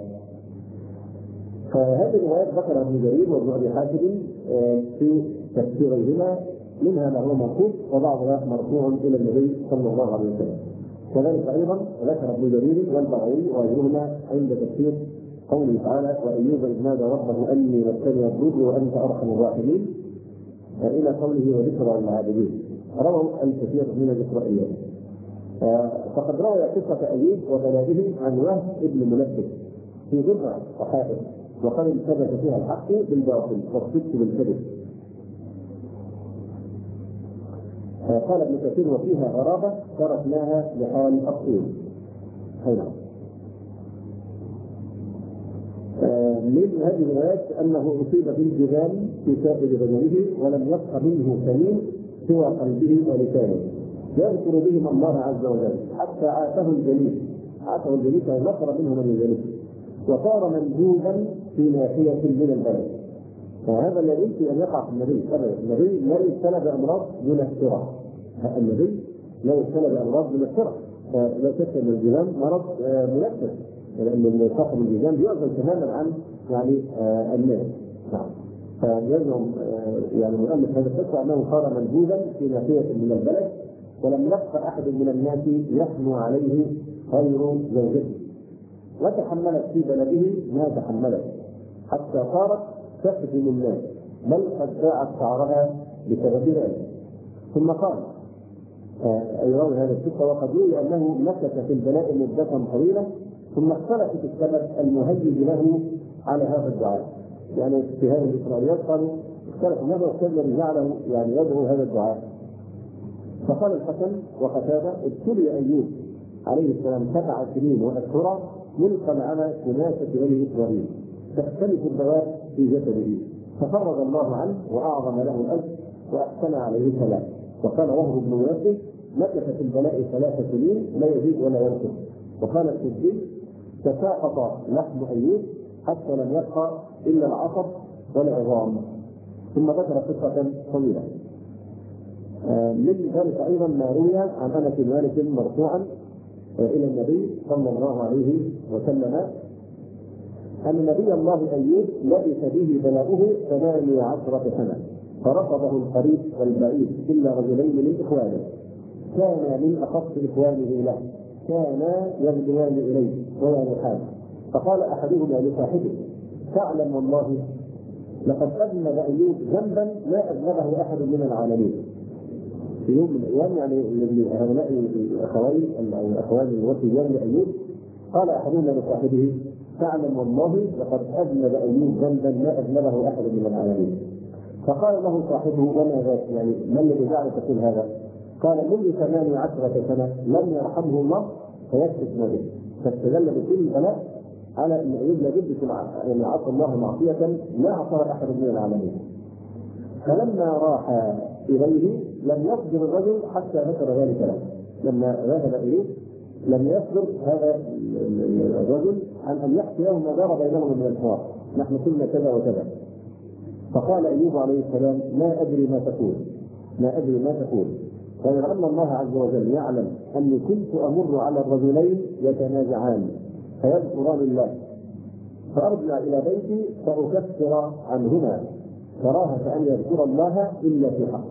فهذه الروايات ذكرها ابن جرير وابن ابي حاتم في تفسيرهما، منها ما هو موقوف وبعضها مرفوع الى النبي صلى الله عليه وسلم. كذلك ايضا ذكر ابن جرير والبغوي وغيرهما عند تفسير قوله تعالى وايوب اذ نادى ربه اني مسني الضر وانت ارحم الراحمين الى قوله وذكرى للعابدين. رووا الكثير من الاسرائيليين. فقد روى قصة أيوب وبلائه عن وهب ابن منبه في بضع صحائف، وقد التبس فيها الحق بالباطل والصدق بالكذب. قال ابن كثير: وفيها غرابة تركناها لحال الطول. هنا من هذه الروايات أنه أصيب بالجذام في سائر بدنه ولم يبق منه سليم سوى قلبه ولسانه يذكر بهم الله عز وجل، حتى عافه الجليل فنفر منه من الجليل، وصار منبوذا في ناحية من البلد. وهذا لا يمكن أن يقع في النبي أبدا. النبي لا يبتلى بأمراض منفرة، النبي لا يبتلى بأمراض منفرة. لا شك أن الجذام مرض منفر، لأن صاحب الجذام يعزل تماما عن الناس. فيزعم مؤلف هذا القصة أنه صار منبوذا في ناحية من البلد، ولم يبق أحد من الناس يحنو عليه غير زوجته، وتحملت في بلده ما تحملت حتى صارت تخدم الناس، بل قد باعت شعرها بسبب ذلك. ثم قال أي راوي هذا القصة: وقد روي أنه مكث في البلاء مدة طويلة، ثم اختلفت السبب المهيج له على هذا الدعاء. في هذه الإسرائيليات قالوا اختلف ماذا السبب الذي جعله يدعو هذا الدعاء. فقال الحسن وقتادة: ابتلي أيوب عليه السلام 7 سنين وأشهرا ملقا على كناسة بني إسرائيل، تختلف الدواء في جسده، ففرج الله عنه وأعظم له الأجر وأحسن عليه السلام. وقال وهب بن منبه: مكث في البلاء 3 سنين لا يزيد ولا ينقص. وقال السدي: تساقط لحم أيوب حتى لم يبقى إلا العصب والعظام. ثم ذكر قصة طويلة. من ذلك أيضا ما روي عن أنس بن مالك مرفوعا إلى النبي صلى الله عليه وسلم أن نبي الله أيوب لبث به بلاؤه 18 سنة، فرفضه القريب والبعيد إلا رجلين من إخوانه كان من أخص إخوانه له، كانا يغدوان إليه ويلوحان. فقال أحدهما لصاحبه: تعلم والله لقد أذنب أيوب ذنبا لا أذنبه أحد من العالمين. في يوم من الأيام هؤلاء الأخوان الوفيان لأيوب قال أحدهما لصاحبه: تعلم والله لقد أذنب أيوب ذنبا لا أذنبه أحد من العالمين. فقال له صاحبه: وما ذاك؟ ما الذي جعلك تقول هذا؟ قال: منذ 18 سنة لم يرحمه الله فيكشف ما به. فاستدل بكل البلاء على أن أيوب لابد عصى الله معصية لا عصاها أحد من العالمين. فلما راح إليه لم يصبر الرجل حتى ذكر ذلك له. لما ذهب إليه لم يصبر هذا الرجل عن أن يحكي له ما دار بينهم من الحوار: نحن كنا كذا وكذا. فقال أيوب عليه السلام: ما أدري ما تقول. فلعل الله عز وجل يعلم أني كنت أمر على الرجلين يتنازعان فيذكران الله، فأرجع إلى بيتي فأكفر عنهما كراهة أن يذكر الله إلا في حق.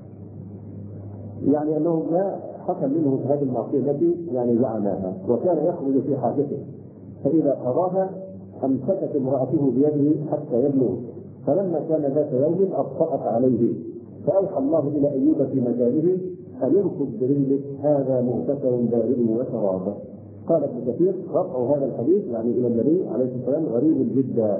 أنه ما حصل منه هذه المعصية التي زعمها، وكان يخرج في حاجته، فإذا قضاها أمسكت امرأته بيده حتى يبلغ. فلما كان ذات يوم أبطأت عليه، فأوحى الله إلى أيوب في مكانه أن يركض برجلك هذا مغتسل بارد وشراب. قال ابن كثير: رفع هذا الحديث إلى النبي عليه السلام غريب جدا.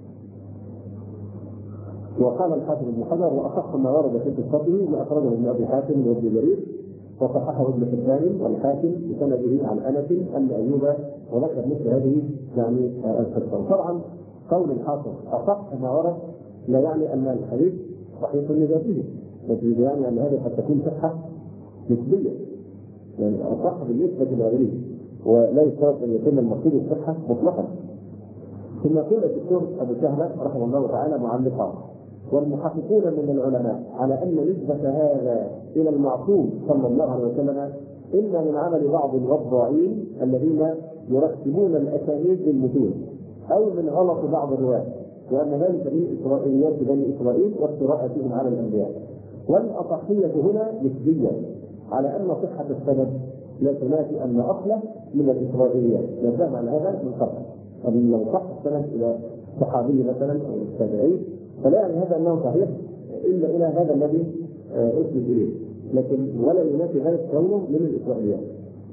وقال الحافظ ابن حجر: وأصح ما ورد في قصته ما أخرجه ابن أبي حاتم وابن جرير وصححه ابن حبان والحاكم بسنده عن أنس أن أيوب، وذكر مثل هذه القصة. طبعا قول الحافظ أصح ما ورد لا يعني أن الحديث صحيح لذاته، بل أن هذا قد تكون صحة نسبية، أصح بالنسبة لغيره، ولا يشترط أن يتم المقصود الصحة مطلقا. ثم يقول الدكتور أبو شهبة رحمه الله تعالى معلقا: والمحققون من العلماء على أن نسبة هذا إلى المعصوم صلى الله عليه وسلم إلا من عمل بعض الوضاعين الذين يرتبون الأسانيد للمتون، أو من غلط بعض الرواة، وأن ذلك من إسرائيليات بني إسرائيل وافتراءاتهم على الأنبياء. والأصحية هنا نسبية، على أن صحة السند لا تنافي أن أصله من الإسرائيليات. لا فهم عن هذا من قبل. أن لو صح السند إلى صحابي مثلا أو التابعي فلا يعني هذا أنه صحيح إلا إلى هذا الذي أسند إليه، لكن ولا ينافي ذلك كونه من الإسرائيليات.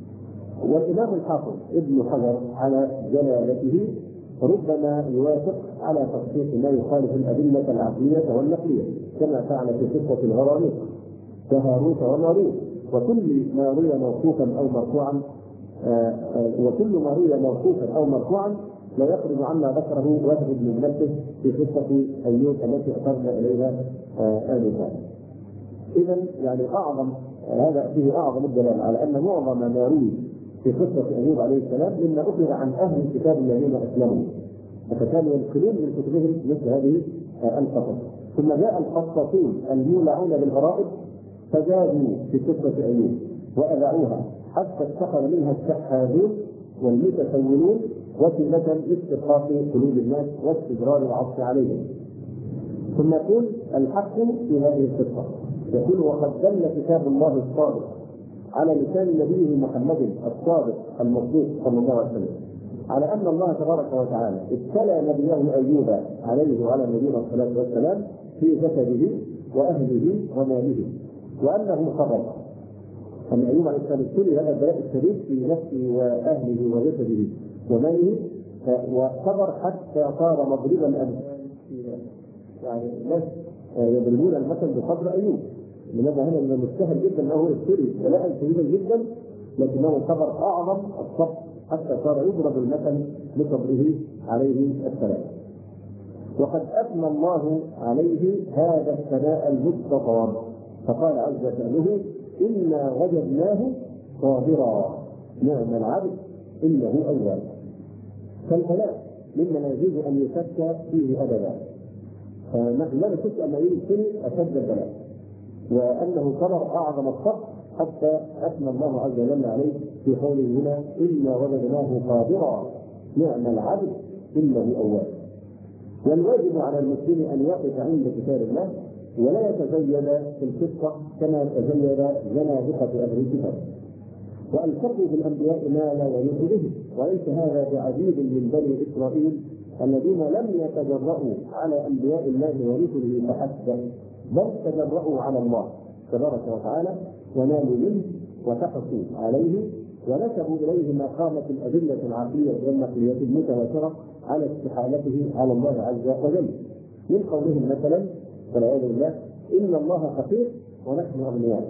والإمام الحافظ ابن حجر على جلالته ربما يوافق على تصحيح ما يخالف الأدلة العقلية والنقلية، كما فعل في قصة الغرانيق كهاروت وماروت، وكل ما روي موقوفا أو مرفوعا لا يخرج عما ذكره وهب بن منبه في قصة أيوب التي أشرنا إليها آنفا. إذا يعني هذا فيه أعظم الدلالة على أن معظم ما روي في قصة أيوب عليه السلام مما أخبر عن أهل الكتاب الذين أسلموا، فكانوا ينقلون من كتبهم مثل هذه القصص. ثم جاء القصاصون المولعون بالغرائب فزادوا في قصة أيوب وأذاعوها حتى اتخذ منها السحابون والمتسولون وسيلة لاسترقاق قلوب الناس واستدرار العطف عليهم. ثم يقول الحق في هذه القصة، يقول وقد دل كتاب الله الصادق على لسان نبيه محمد الصادق المصدوق صلى الله عليه وسلم على أن الله تبارك وتعالى ابتلى نبيه أيوب عليه وعلى نبينا الصلاة والسلام في جسده وأهله وماله، وأنه صبر. أن أيوب عليه السلام ابتلي هذا البلاء الشديد في نفسه وأهله وجسده وماله، وصبر حتى صار مضربا الأمثال. يعني الناس يضربون المثل بصبر أيوب، لماذا هنا من المستهل جدا أنه ابتلي بلاء شديدا جدا لكنه صبر أعظم الصبر حتى صار يضرب المثل بصبره عليه السلام. وقد أثنى الله عليه هذا الثناء المستطاب فقال عز وجل إنا وجدناه صابرا نعم العبد إنه أواب. فالبلاء مما لا يجوز أن يشك فيه أبدا، فنحن لا نشك أن يبتلي أشد البلاء وأنه صبر أعظم الصبر حتى أثنى الله عز وجل عليه في قوله هنا إنا وجدناه صابرا نعم العبد إنه أواب. والواجب على المسلم أن يقف عند كتاب الله ولا يتزيد في القصة كما يتزيد زنادقة أهل الكتاب، وأن تقوا بالأنبياء ما لا يليق به، وليس هذا بعجيب من بني إسرائيل الذين لم يتجرؤوا على أنبياء الله ورسله فحسب، بل تجرؤوا على الله تبارك وتعالى ونالوا منه وتحصوا عليه ونسبوا إليه ما قامت الأدلة العقلية والنقلية المتواترة على استحالته على الله عز وجل، من قولهم مثلا والعياذ بالله إن الله فقير ونحن أغنياء،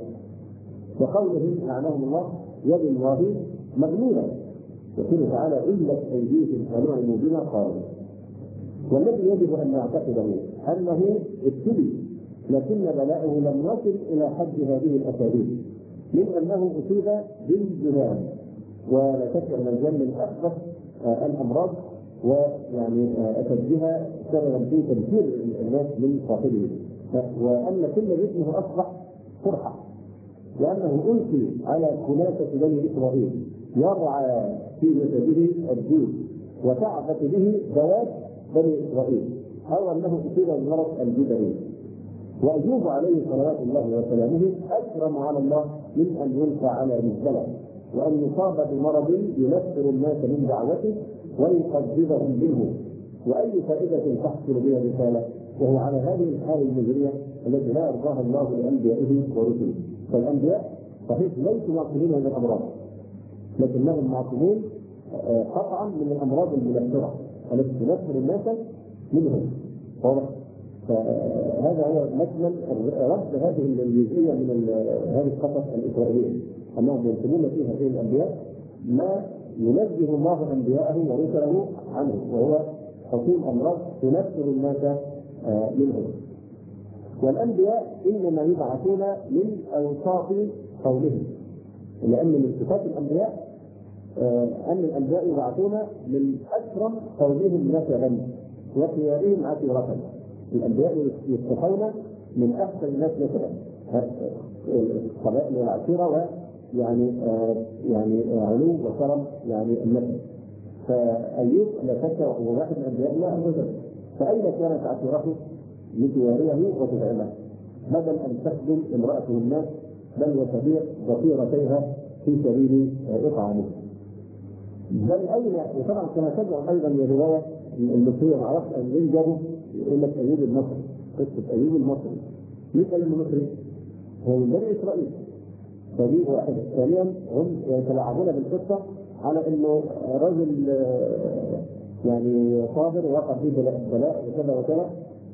وقولهم لعنهم الله يد الله مغلولة، يقول تعالى إلا أيديهم فنعموا بما قالوا. والذي يجب أن نعتقده أنه ابتلي لكن بلاءه لم يصل إلى حد هذه الأساليب، من أنه أصيب بالجنان، ولا شك أن الجن من أخبث الأمراض ويعني أشدها سببا في تدمير الناس من صاحبه، وأن كل جسمه أصبح فرحة لأنه ألقي على خلافة بني إسرائيل يرعى في جسده الجود وتعبث به ذوات بني إسرائيل، أو أنه أصيب بمرض الجدري. وأيوب عليه صلوات الله وسلامه أكرم على الله من أن يلقى على مزبلة وأن يصاب بمرض ينفر الناس من دعوته ويقذبهم منه، وأي فائدة تحصل بها رسالة وهو على هذه الحالة المزرية التي لا يرضاها الله لأنبيائه ورسله. فالأنبياء صحيح ليسوا معصومين من الأمراض، لكنهم معصومون قطعا من الأمراض المنفرة التي تنفر الناس منهم. فهذا هو مكمن رد هذه الجزئية من هذه القصص الإسرائيلية، أنهم ينسبون فيها هذه الأنبياء ما ينزه الله أنبياءه ورسله عنه، وهو حصول أمراض تنفر الناس منهم. والأنبياء إنما يبعثون من أوساط قومهم، لأن من صفات الأنبياء أن الأنبياء يبعثون من أكرم قومهم نسبا وخيارهم عشيرة. الأنبياء يصطفون من أحسن الناس نسبا القبائل والعشيرة ويعني علو وكرم يعني النسب. فأيوب لا شك هو واحد من الأنبياء لا أبدا، فأين كانت عشيرته لتواريه وتدعمه بدل أن تخدم امرأته الناس بل وتبيع ضفيرتيها في سبيل إطعامه. بل أين وطبعا كما تدعم أيضا الرواية المصرية معرفة أن ينجبوا يقول لك أيوب المصري، قصة أيوب المصري. مين أيوب المصري؟ هو من بني إسرائيل، فدي واحدة. ثانيا هم يتلاعبون بالقصة على انه رجل يعني صابر وقع فيه بلاء وكذا وكذا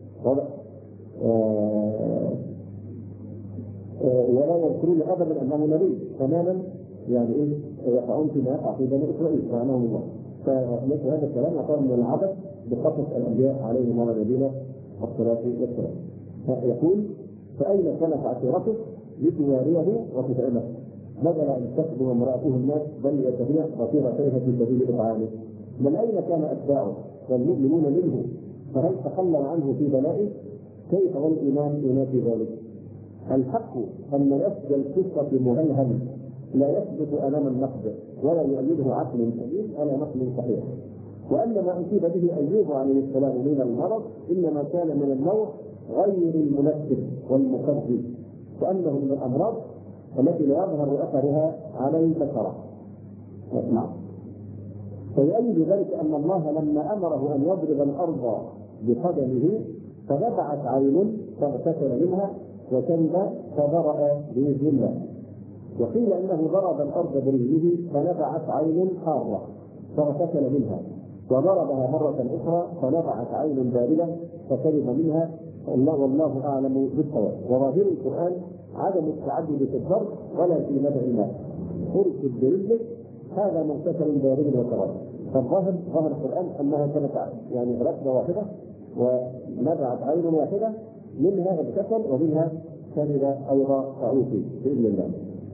ولا يذكرون ابدا انه نبي تماما، يعني ايه يقعون فيما يقع في بني اسرائيل معناهم الله. فمثل هذا الكلام يعتبر من العبث بقصص الانبياء عليهم وعلى نبينا الصلاه والسلام. يقول فاين كانت عشيرته لتواريه وتدعمه بدل ان تخدم امراته الناس بل يتبيع بصيرتيها في سبيل اطعامه. من اين كان اتباعه والمؤمنون منه فهل تخلوا عنه في بلائه؟ كيف والايمان ينافي ذلك؟ الحق ان نسج القصه مهلهل لا يثبت امام النقد ولا يؤيده عقل سليم على نقل صحيح، وان ما اصيب به ايوب عليه السلام من المرض انما كان من النوع غير المنفذ والمكذب، وانه من الامراض التي لا يظهر اثرها على البشر. نعم. فيؤيد ذلك ان الله لما امره ان يضرب الارض بقدمه فنبعت عين فاغتسل منها وكذب فبرأ بإذن الله، وقيل انه ضرب الارض برجله فنبعت عين حاره فاغتسل منها وضربها مرة أخرى فنبعت عين باردة فشرب منها، والله أعلم بالصواب. وظاهر القرآن عدم التعدد في الضرب ولا في نبع الماء، فرشد برجلك هذا مغتسل بارد وشراب. فالظاهر ظاهر القرآن أنها كانت يعني ركبة واحدة ونبعت عين واحدة منها اغتسل ومنها شرب أيضا طعوفي بإذن الله.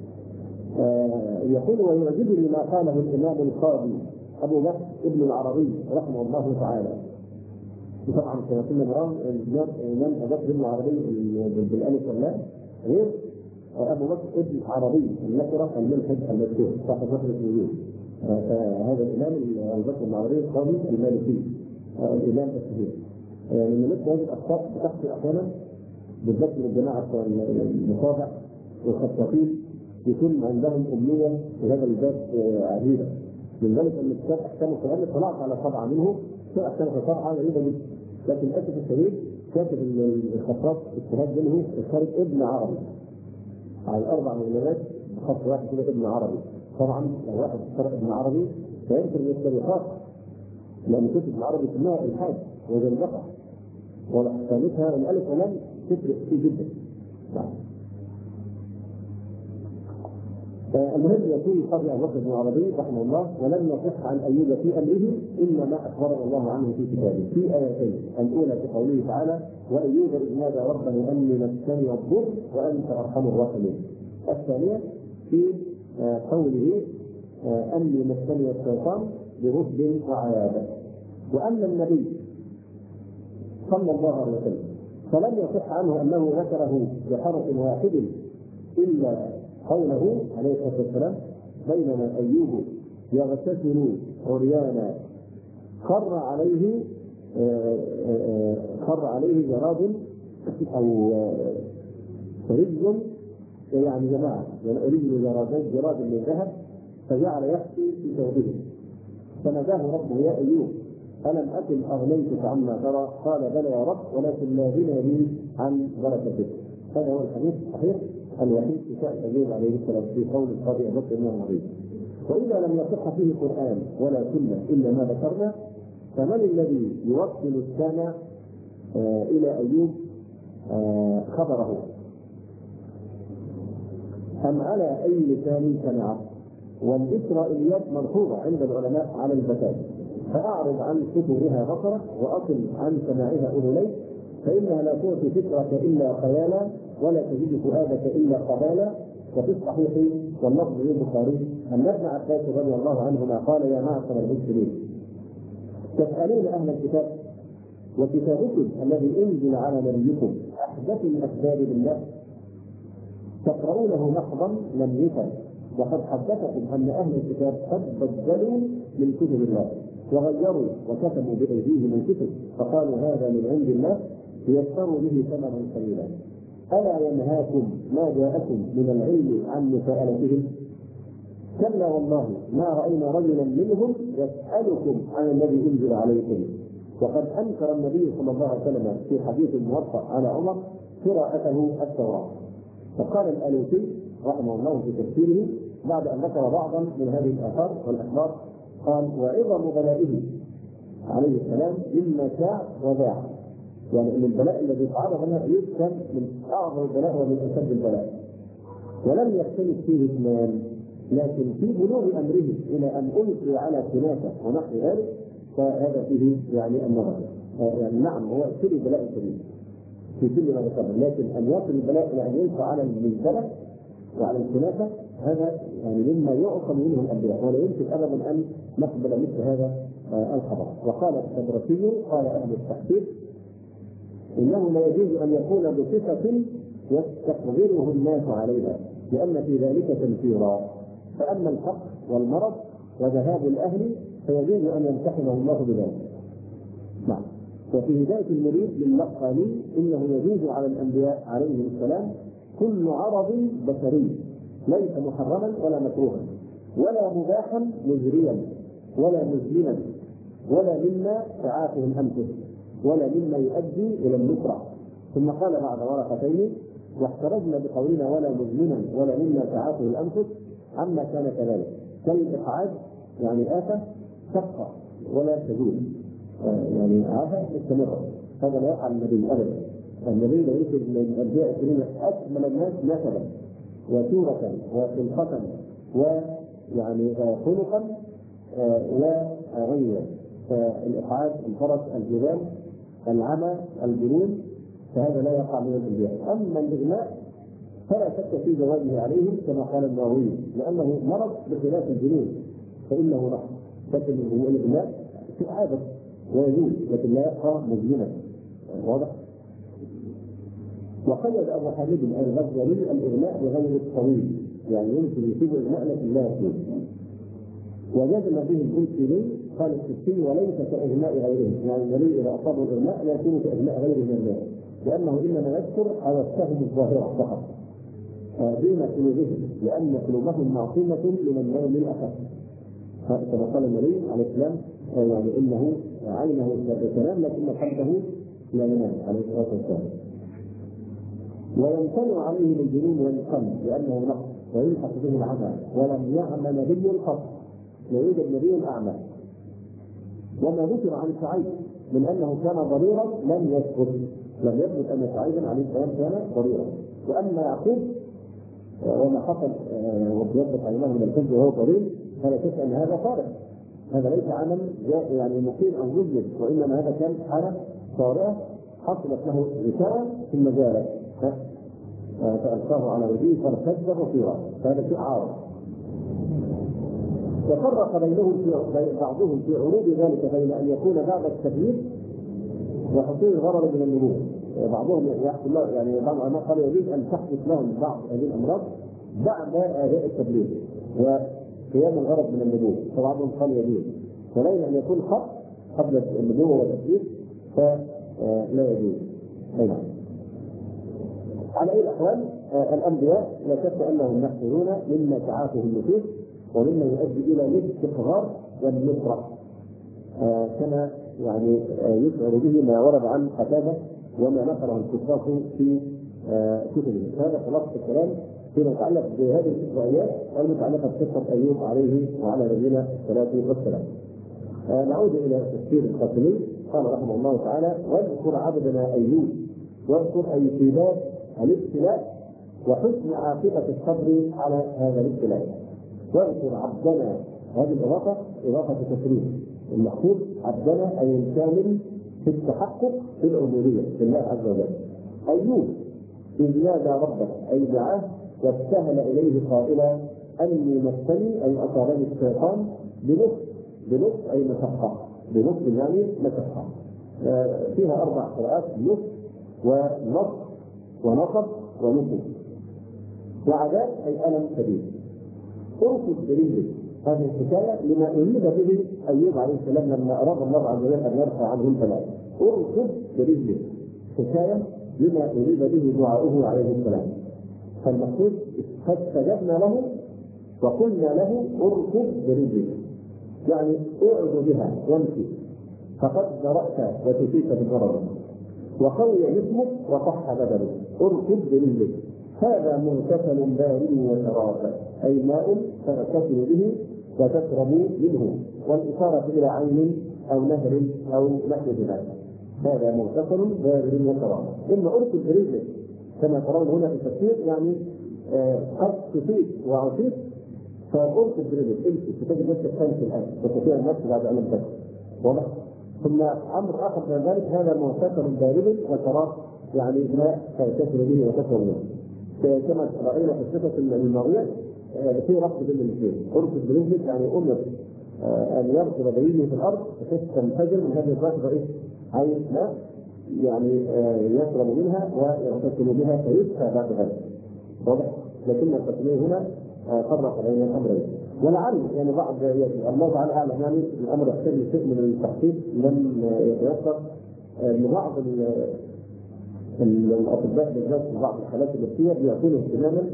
يقول ويعجبني ما قاله الإمام القاضي أبو بكر ابن العربي رحمه الله تعالى. طبعا كما كنا نرى الإمام أبو بكر ابن العربي بالألف واللام غير أبو بكر ابن العربي النكرة الملحد المذكور صاحب نصر الدين. هذا الإمام أبو بكر ابن العربي القاضي المالكي الإمام الشهير. من مثل هذه الأخطاء بتحصل أحيانا بالذات من الجماعة المصابع والخطاطين يكون عندهم أمنية في هذا الباب عجيبة. من ذلك أن كتاب أحكام القرآن طلعت على طبعة منه كتاب أحكام القرآن غريبة جدا، لكن للأسف الشديد كاتب الخطاط اجتهاد منه الخارج ابن عربي على الأربع مجلدات خط واحد كده ابن عربي. طبعا لو واحد اختار ابن عربي فينكر من الطريقات لأن كتب ابن عربي كلها الحاد وزندقة وثالثها الألف واللام تفرق فيه جدا. المهم يقول قبل أبو بكر بن العربي رحمه الله ولم يصح عن أيوب في أمره إلا ما أخبره الله عنه في كتابه في آيتين. الأولى في قوله تعالى وأيوب إذ نادى ربه أني مسني الضر وأنت أرحم الراحمين. الثانية في قوله أني مسني الشيطان برشد وعيادة. وأما النبي صلى الله عليه وسلم فلم يصح عنه أنه ذكره بحرف واحد إلا قوله عليه الصلاة والسلام بينما أيوب يغتسل عريانا خر عليه جراد أو رجل يعني جماعة رجل جراد من ذهب فجعل يحكي في ثوبه فناداه ربه يا أيوب ألم أكن أغنيتك عما ترى؟ قال بلى يا رب ولكن لا غنى لي عن بركتك. هذا هو الحديث الصحيح الوحيد في شأن أيوب عليه السلام في قول القاضي أبو بكر بن العربي. وإذا لم يصح فيه قرآن ولا سنة إلا ما ذكرنا فمن الذي يوصل السامع إلى أيوب خبره أم على أي لسان سمعه؟ والإسرائيليات مرفوضة عند العلماء على الزكاة فأعرض عن كتبها بصرك وأصل عن سماعها أذنيك فإنها لا تعطي فكرك إلا خيالا ولا تجد فؤادك إلا قبالا. وفي الصحيح واللفظ للبخاري أن ابن عباس رضي الله عنهما قال يا معشر المسلمين تسألون أهل الكتاب وكتابكم الذي أنزل على نبيكم أحدث الأسباب بالله تقرؤونه محضا لم يفهم وقد حدثكم أن أهل الكتاب قد بدلوا من كتب الله وغيروا وكتبوا بأيديهم الكتب فقالوا هذا من عند الله ليشتروا به ثمنا قليلا. ألا ينهاكم ما جاءكم من العلم عن مساءلتهم؟ كلا والله ما رأينا رجلا منهم يسألكم عن الذي أنزل عليكم. وقد أنكر النبي صلى الله عليه وسلم في حديث موطأ على عمر قراءته التوراة فقال الألوسي رحمه الله في تفسيره بعد ان ذكر بعضا من هذه الاثار والاخبار قال: وعظم بلائه عليه السلام مما شاع وذاع، يعني ان البلاء الذي تعرض له يذكر من اعظم البلاء ومن اشد البلاء، ولم يختلف فيه اثنان، لكن في بلوغ امره الى ان القي على كنافه ونحو ذلك فهذا فيه يعني النظر. يعني نعم هو ابتلي بلاء كبير في كل ما ذكرنا، لكن ان يصل البلاء الى ان يلقى على المنزله وعلى الكنافه هذا يعني مما يعصم منه الانبياء، ولا يمكن ابدا ان نقبل مثل هذا الخبر. وقال الطبرسي قال اهل التحقيق: انه لا يجوز ان يكون بصفه يستقبله الناس عليها، لان في ذلك تنفيرا، فاما الفقر والمرض وذهاب الاهل فيجوز ان يمتحنه الله بذلك. نعم. وفي هدايه المريد للقاني انه يجوز على الانبياء عليهم السلام كل عرض بشري ليس محرما ولا مكروها ولا مباحا مجريا ولا مزمنا ولا مما تعافه الانفس ولا مما يؤدي الى النكره. ثم قال بعد ورقتين: واحترزنا بقولنا ولا مزمنا ولا مما تعافه الانفس عما كان كذلك، كالإقعاد يعني آفة تبقى ولا تزول، يعني آفة مستمرة، هذا لا يقع النبي أبدا. النبي ليس من الأنبياء الكريمة أكمل الناس نسبا وسورة وخلقة ويعني خلقا وغيره. فالإقعاد، الفرس، الجبال، العمى، الجنون، فهذا لا يقع من الأنبياء. أما الإغماء فلا شك في جوازه عليهم كما قال النووي، لأنه مرض بخلاف الجنون فإنه نقص، لكن هو الإغماء في عادة ويجوز لكن لا يبقى مزمنا. واضح؟ وقيد أبو حامد الغزالي الإغماء بغير الطويل، يعني يمكن يصيب الإغماء لكن لا يصيب. وجزم به البلسي قال السكي: وليس كإغماء غيره، يعني النبي إذا أصابه الإغماء لا يكون كإغماء غيره من الناس، لأنه إنما يذكر على السهم الظاهرة فقط دون قلوبهم، لأن قلوبهم معصومة من النوم الأخف. كما قال النبي عليه السلام يعني إنه عينه تنام لكن قلبه لا ينام عليه الصلاة والسلام. ويمتنع عليه الجنون والقلب لأنه نقص ويلحق به العمى، ولم يعمل نبي القط، لا يوجد نبي أعمى. وما ذكر عن سعيد من أنه كان ضريرا لم يثبت أن سعيدا عليه السلام كان ضريرا. وأما يعقوب وما حصل وبيضبط عيناه من الكذب وهو ضرير فلا شك أن هذا صالح، هذا ليس عمل يعني مقيم أو مذنب، وإنما هذا كان حالة صالحة حصلت له رسالة ثم زالت فألقاه على وجهه فارتد بصيرا، فهذا شيء عارض. وفرق بعضهم في عروض ذلك بين أن يكون بعد التكليف وحصول الغرض من النبوة. بعضهم يحصل يعني بعض العلماء قالوا يجوز أن تحدث لهم بعض هذه الأمراض بعد أداء التبليغ وقيام الغرض من النبوة، فبعضهم قال يجوز، ولكن أن يكون خط قبل النبوة والتبليغ فلا يجوز. أيضا على أي الأحوال الأنبياء لا شك أنهم محسنون مما تعافه النفوس ومما يؤدي إلى الاستقرار والنصرة، كما يعني يشعر به ما ورد عن قتادة وما نقله الكتاب في كتبه. هذا خلاصة الكلام فيما يتعلق بهذه الإسرائيليات والمتعلقة بقصة أيوب عليه وعلى نبينا الصلاة والسلام. نعود إلى تفسير القاسمي. قال رحمه الله تعالى: واذكر عبدنا أيوب، واذكر أي في باب الابتلاء وحسن عاقبة الصبر على هذا الابتلاء. واذكر عبدنا، هذه الإضافة إضافة تكريم، المقصود عبدنا أي الكامل في التحقق في العبودية لله عز وجل. أيوب إذ نادى ربه أي دعاه وابتهل إليه قائلا: أني مسني أي أصابني الشيطان بنص أي مشقة، بنص يعني مشقة. فيها 4 قراءات: نص ونص ونصب ونصب. وعذاب أي ألم شديد. اركض برجلك، هذه الحكاية لما أريد به أيوب عليه السلام لما أراد الله عز وجل أن يرفع عنه البلاء. اركض برجلك حكاية لما أريد به دعاؤه عليه السلام. فالمقصود فاستجبنا له وقلنا له اركض برجلك، يعني اعد بها وامشي، فقد درأت وتفيت بالضرر وقوي جسمك وصح بدنك. اركض برجلك هذا مغتسل بارد وشراب، أي ماء تغتسل به وتشرب منه، والإشارة إلى عين أو نهر أو نحو ذلك. هذا مغتسل بارد وشراب. إما أرسل برجلك كما ترون هنا في التفسير، يعني قد تصيب وعصيب فأرسل برجلك، امشي تجد نفسك خالف الآن وتستطيع النفس بعد أن تمتلك. واضح؟ ثم أمر آخر من ذلك، هذا مغتسل بارد وشراب، يعني ماء تغتسل به وتشرب منه. كما رأينا في الصفة الماضية في ربط بين الاثنين، أرسل برجلك يعني أمر أن يرسل برجله في الأرض بحيث تنفجر من هذه الركبة عين ماء يعني يشرب منها ويغتسل بها فيدفع بعد ذلك. واضح؟ لكن التسمية هنا فرق بين الأمرين. ولعل يعني بعض الله تعالى أعلم، يعني الأمر يحتاج شيء من التحقيق لم يتيسر لبعض الأطباء بالذات في بعض الحالات النفسية بيعطون اهتماما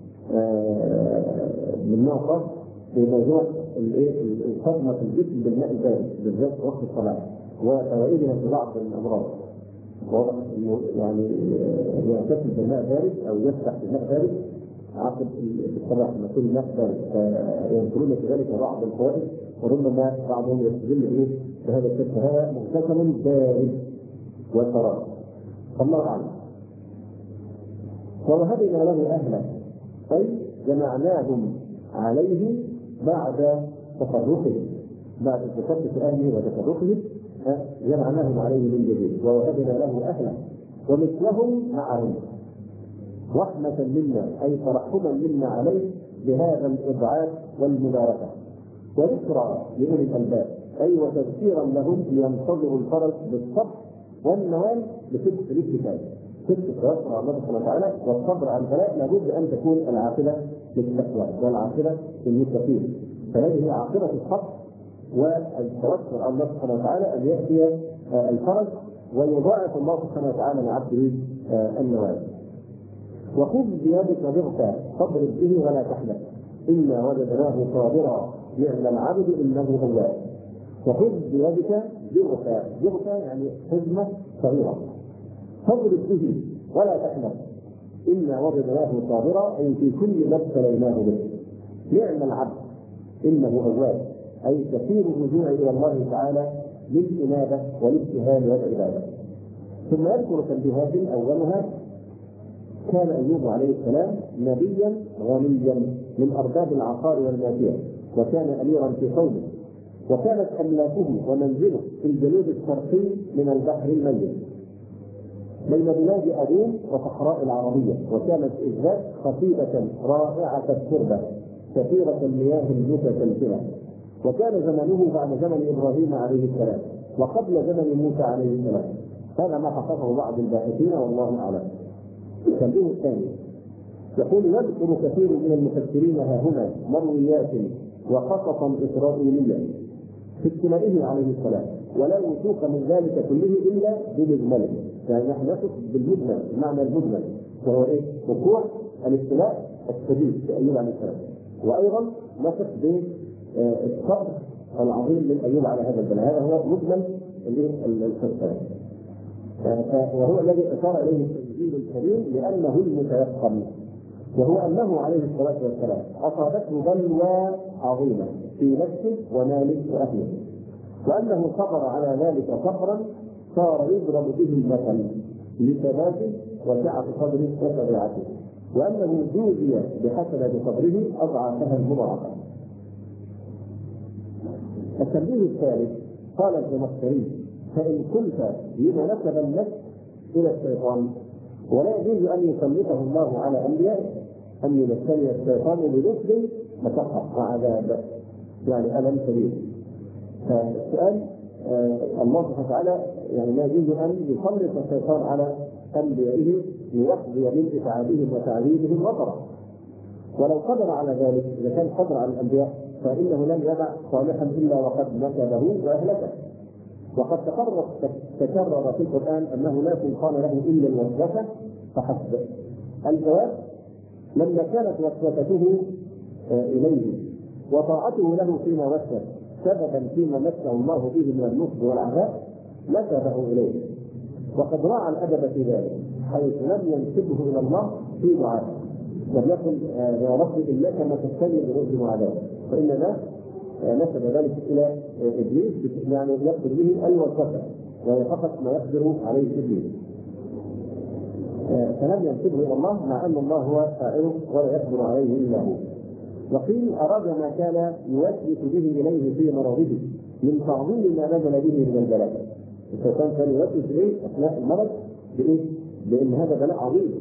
من نوع خاص بموضوع الصدمة في الجسم بالماء البارد بالذات وقت الصلاة وفوائدها في بعض الأمراض. واضح انه يعني يغتسل بالماء بارد او يفتح بالماء بارد عقب الصباح لما يكون الماء بارد، فيذكرون في ذلك بعض الفوائد وربما بعضهم يستدل بهذا الشيء. فهذا مغتسل بارد وشراب. الله اعلم. ووهبنا له اهلا، اي جمعناهم عليه بعد تفرقه، بعد تفرق اهله وتفرقه جمعناهم عليه من جديد. ووهبنا له اهلا ومثلهم معهم رحمة منا، اي ترحما منا عليه بهذا الابعاد والمباركة، وذكرى لاولي الالباب، اي وتذكيرا لهم لينتظروا الفرج بالصبر والنوال بصدق الاتكال. صدق التوكل على الله سبحانه وتعالى والصبر على البلاء لابد ان تكون العاقبة للتقوى والعاقبة للمتقين. فهذه هي عاقبة الصبر والتوكل على الله سبحانه وتعالى، ان ياتي الفرج ويضاعف الله سبحانه وتعالى لعبده النوال. وخذ بيدك ضغطا فاضرب به ولا تحنث انا وجدناه صابرا نعم العبد انه اواب. وخذ بيدك ضغطا يعني حزمه صغيره فاضرب به ولا تحنث انا وجدناه صابرا، اي في كل ما ابتليناه به. نعم العبد انه اواب، اي كثير الرجوع الى الله تعالى للانابه والابتهال والعباده. ثم يذكر تنبيهات اولها كان ايوب عليه السلام نبيا غنيا من ارباب العقار والماشيه، وكان اميرا في قومه، وكانت املاكه ومنزله في الجنوب الشرقي من البحر الميت بين بلاد ادوم وصحراء العربيه، وكانت اذ ذاك خفيفه رائعه التربه كثيره المياه المتسلسله، وكان زمنه بعد زمن ابراهيم عليه السلام وقبل زمن موسى عليه السلام. هذا ما حققه بعض الباحثين والله اعلم. التنبيه الثاني يقول يذكر كثير من المفسرين ها هنا مرويات وقصصا اسرائيليه في اجتماعه عليه السلام، ولا وثوق من ذلك كله الا بمجمله، يعني نحن نثق بالمجمل، المعنى المجمل وهو ايه؟ وقوع الابتلاء الشديد في ايوب عليه السلام، وايضا نثق بالصبر العظيم من ايوب على هذا البلاء. هذا هو مجمل القصه، وهو الذي اشار اليه التنزيل الكريم لانه المتيقن، وهو انه عليه الصلاه والسلام اصابته بلوى عظيمه في نفسه وماله واهله، وانه صبر على ذلك صبرا صار يضرب به المثل لثباته وسعه صدره وطبيعته، وانه جوزي بحسنه صبره اضعافها المضاعفه. التنبيه الثالث قال الزمخشري فان كنت لما نسب النفس الى الشيطان ولا يجوز ان يسلطه الله على انبيائه، ان يمثل الشيطان بنسب مشقه وعذاب يعني الم شديد. فالسؤال الله سبحانه وتعالى يعني لا يجوز ان يسلط الشيطان على انبيائه ليقضي من اتعابهم وتعذيبهم وطرا، ولو قدر على ذلك اذا كان قدر على الانبياء فانه لم يدع صالحا الا وقد نكبه واهلكه. وقد تكرر في القرآن أنه لا سلطان له إلا الوسوسة فحسب. الجواب لما كانت وسوسته إليه وطاعته له فيما وسوس سببا فيما مسه الله به من النصب والعذاب نسبه إليه، وقد راعى الأدب في ذلك حيث لم ينسبه إلى الله في دعائه، لم يقل يا رب انك ما تستجب برشد وعذاب، فانما نسب ذلك الى ابليس، يعني يقدر به الوسوسه، وهي فقط ما يقدر عليه ابليس. فلم ينسبه الى الله، مع ان الله هو فاعله ولا يقدر عليه الا هو. وقيل اراد ما كان يوسوس به اليه في مرضه من تعظيم ما نزل به من البلاء. الشيطان كان يوسوس اليه اثناء المرض بايه؟ بان هذا بلاء عظيم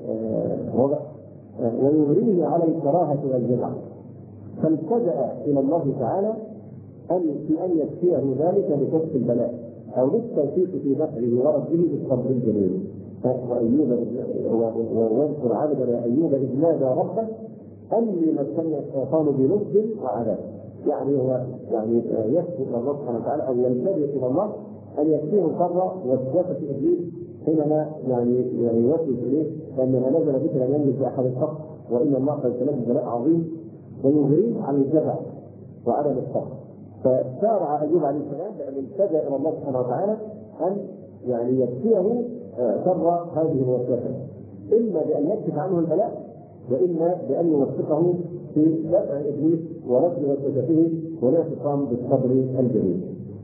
ويغريه على الكراهه والجزع، فالتجأ الى الله تعالى ان يكفيه ذلك بكشف البلاء او للتوفيق في دفعه ورده بالصبر الجميل. ويذكر عبدنا ايوب اذ نادى ربه اني مسني الشيطان بنصب وعذاب. يعني هو يعني يكفي الى الله سبحانه وتعالى او يلتجئ الى الله ان يكفيه الضر وسوسه ابليس حينما يعني يوسوس اليه لانما نزل بك لم ينزل في احد الصف، وان الله قد سلم بلاء عظيم ويغريه عن الجزع وعدم الصبر. فسارع ايوب عليه السلام بان التجا الى الله سبحانه وتعالى ان يعني يكفيه شر هذه الوسوسه، اما بان يكشف عنه البلاء واما بان يوفقه في دفع ابليس ورد وسوسته والاعتصام بالصبر الجميل.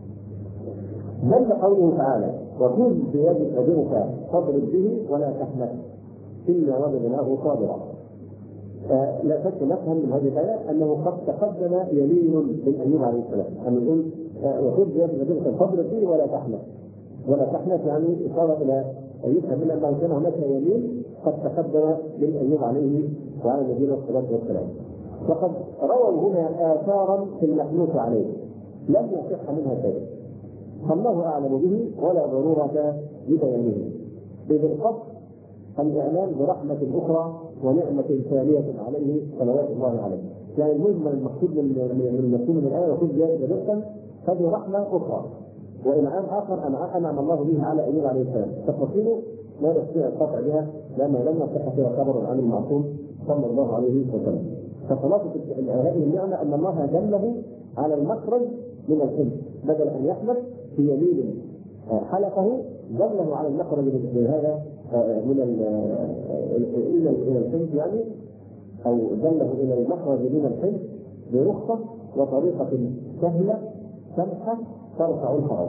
دل قوله تعالى وخذ بيدك ضرك فاضرب به ولا تحنث انا وجدناه صابرا. لا شك نفهم من هذه الآية أنه قد تقدم يمين من أيوب عليه السلام، أن يقول وخذ بيدك ضرك فاضرب به ولا تحنث. ولا تحنث يعني إشارة إلى أن يفهم من أنه كان هناك يمين قد تقدم من أيوب عليه وعلى نبينا الصلاة والسلام. وقد رووا هنا آثارا في المحنوث عليه لم يصح منها شيء، فالله أعلم به ولا ضرورة ببيانه، إذ القصد الإعلان برحمة أخرى ونعمة ثانية عليه صلوات الله عليه. يعني المجمل المقصود من الآية وخذ بيدك ضرك هذه رحمة أخرى وإنعام آخر أنعم الله به على أيوب عليه السلام، تفاصيله لا نستطيع القطع بها لأنه لم يصح فيها خبر عن المعصوم صلى الله عليه وسلم. فخلاصة هذه النعمة أن الله دله على المخرج من الحلم، بدل أن يحمل في يمين حلقه دله على المخرج من هذا من إلى الحلم، يعني أو دله إلى المخرج من الحلم برخصة وطريقة سهلة سمحة ترفع الحرج.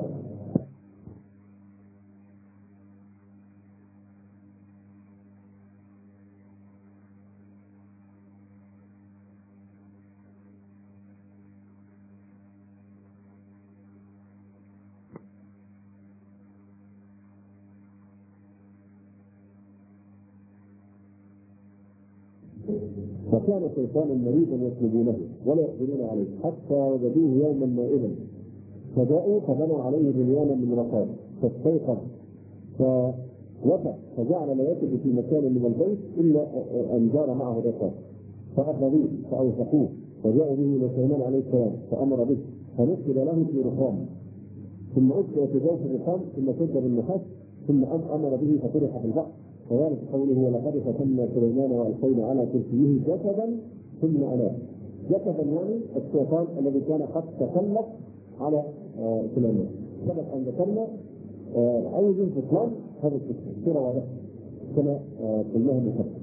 فكان شيطانا مريضا يطلبونه ولا يقدرون عليه حتى وجدوه يوما نائما فجاءوا فبنوا عليه بنيانا من رقاب فاستيقظ فوفى فجعل لا يكد في مكان من البيت الا ان جار معه رقاب فاخذوه فاوثقوه فجاءوا به الى سليمان عليه السلام فامر به فنقل له في رقام ثم أدخل في جوف الرقام ثم شد بالنحاس ثم امر به فطرح في البحر. وذلك قوله ولقد فتنا سليمان والقينا على كرسيه جسدا ثم اناب. جسدا يعني الشيطان الذي كان قد تسلط على سليمان. سبق ان ذكرنا عاوز انفصال هذا الصوره واضحه كما قلناها من قبل.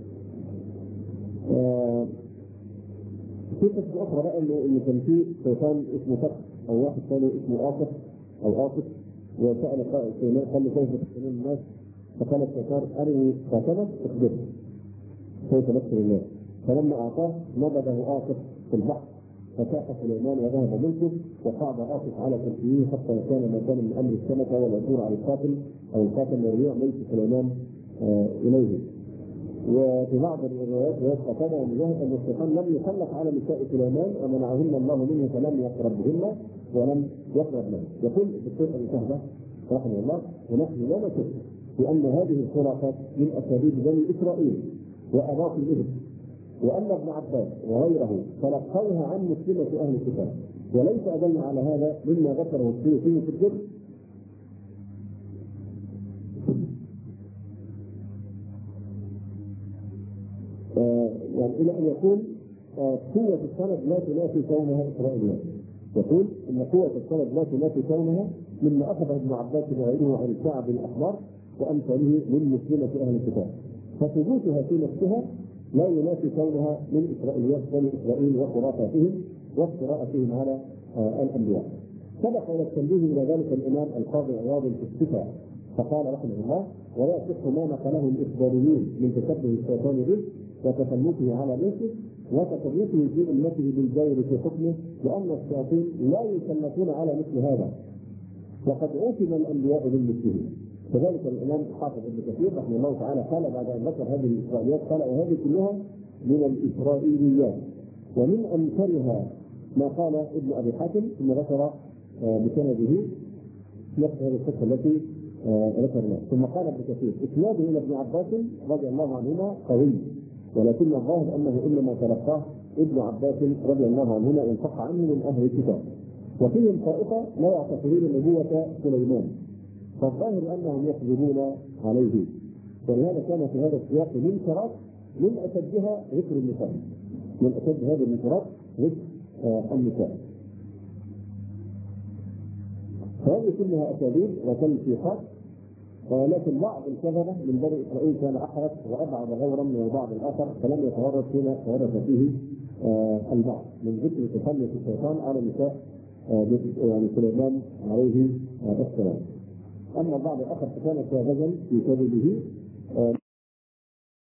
في قصه اخرى بقى انه كان في شيطان اسمه فتح او واحد ثاني اسمه آصف او آصف وسأل سليمان قال له كيف تقتلون الناس؟ فقال الشيطان أرني خاتمة اخبره كيف نقتل الناس. فلما أعطاه نبذه آصف في البحر فساق سليمان وذهب ملكه وقعد آصف على كرسيه حتى كان ما كان من أمر السمكة والعثور على القاتل أو القاتل يرجع ملك سليمان إليه. وفي بعض الروايات يذكر مجاهد أن الشيطان لم يسلط على نساء سليمان ومنعهن الله منه فلم يقربهن ولم يقرب منه. يقول الدكتور أبي شهبة رحمه الله ونحن لا نشك بأن هذه الخرافات من أساليب بني إسرائيل وأباط الإبل، وأن ابن عباس وغيره تلقوها عن مسلمة أهل الكتاب، وليس أدل على هذا مما ذكره السيوطي في الجر. يعني إلى أن يقول قوة السند لا تنافي كونها إسرائيلية. يقول إن قوة السند لا تنافي كونها مما أخذ ابن عباس وغيره عن الشعب الأحبار وأمثاله من مسلمة أهل الكتاب، فثبوتها في نفسها لا ينافي كونها من إسرائيليات بني إسرائيل وخرافاتهم وافتراءاتهم على الأنبياء. سبق إلى التنبيه إلى ذلك الإمام القاضي عياض في الشفاء، فقال رحمه الله: ولا يصح ما نقله الإخباريين من تشبه الشيطان به وتسلطه على نفسه وتسلطه في أمته بالجور في حكمه، لأن الشياطين لا يسلطون على مثل هذا، وقد عُصم الأنبياء بمثله. كذلك الإمام حافظ ابن كثير رحمه الله تعالى قال بعد أن ذكر هذه الإسرائيليات قال: وهذه كلها من الإسرائيليات، ومن أنكرها ما قال ابن أبي حاتم ثم ذكر بسنده نفس هذه القصة التي ذكرناها. ثم قال ابن كثير: إسناده إلى ابن عباس رضي الله عنهما قوي، ولكن الظاهر أنه إنما تلقاه ابن عباس رضي الله عنهما إن صح عنه من أهل الكتاب، وفيهم طائفة لا يعتقدون نبوة سليمان، فالظاهر أنهم يكذبون عليه. ولهذا كان في هذا السياق منكرات من أشدها ذكر النساء، من أشد هذه المنكرات ذكر النساء. هذه كلها أساليب وتلفيقات، ولكن بعض الكذبة من بني إسرائيل كان أحرص وأبعد غورا من بعض الآخر، فلم يتورط فيما تورط فيه البعض من ذكر تسلط الشيطان على نساء يعني سليمان عليه السلام. أما بعض الآخر فكان ساذجا في كذبه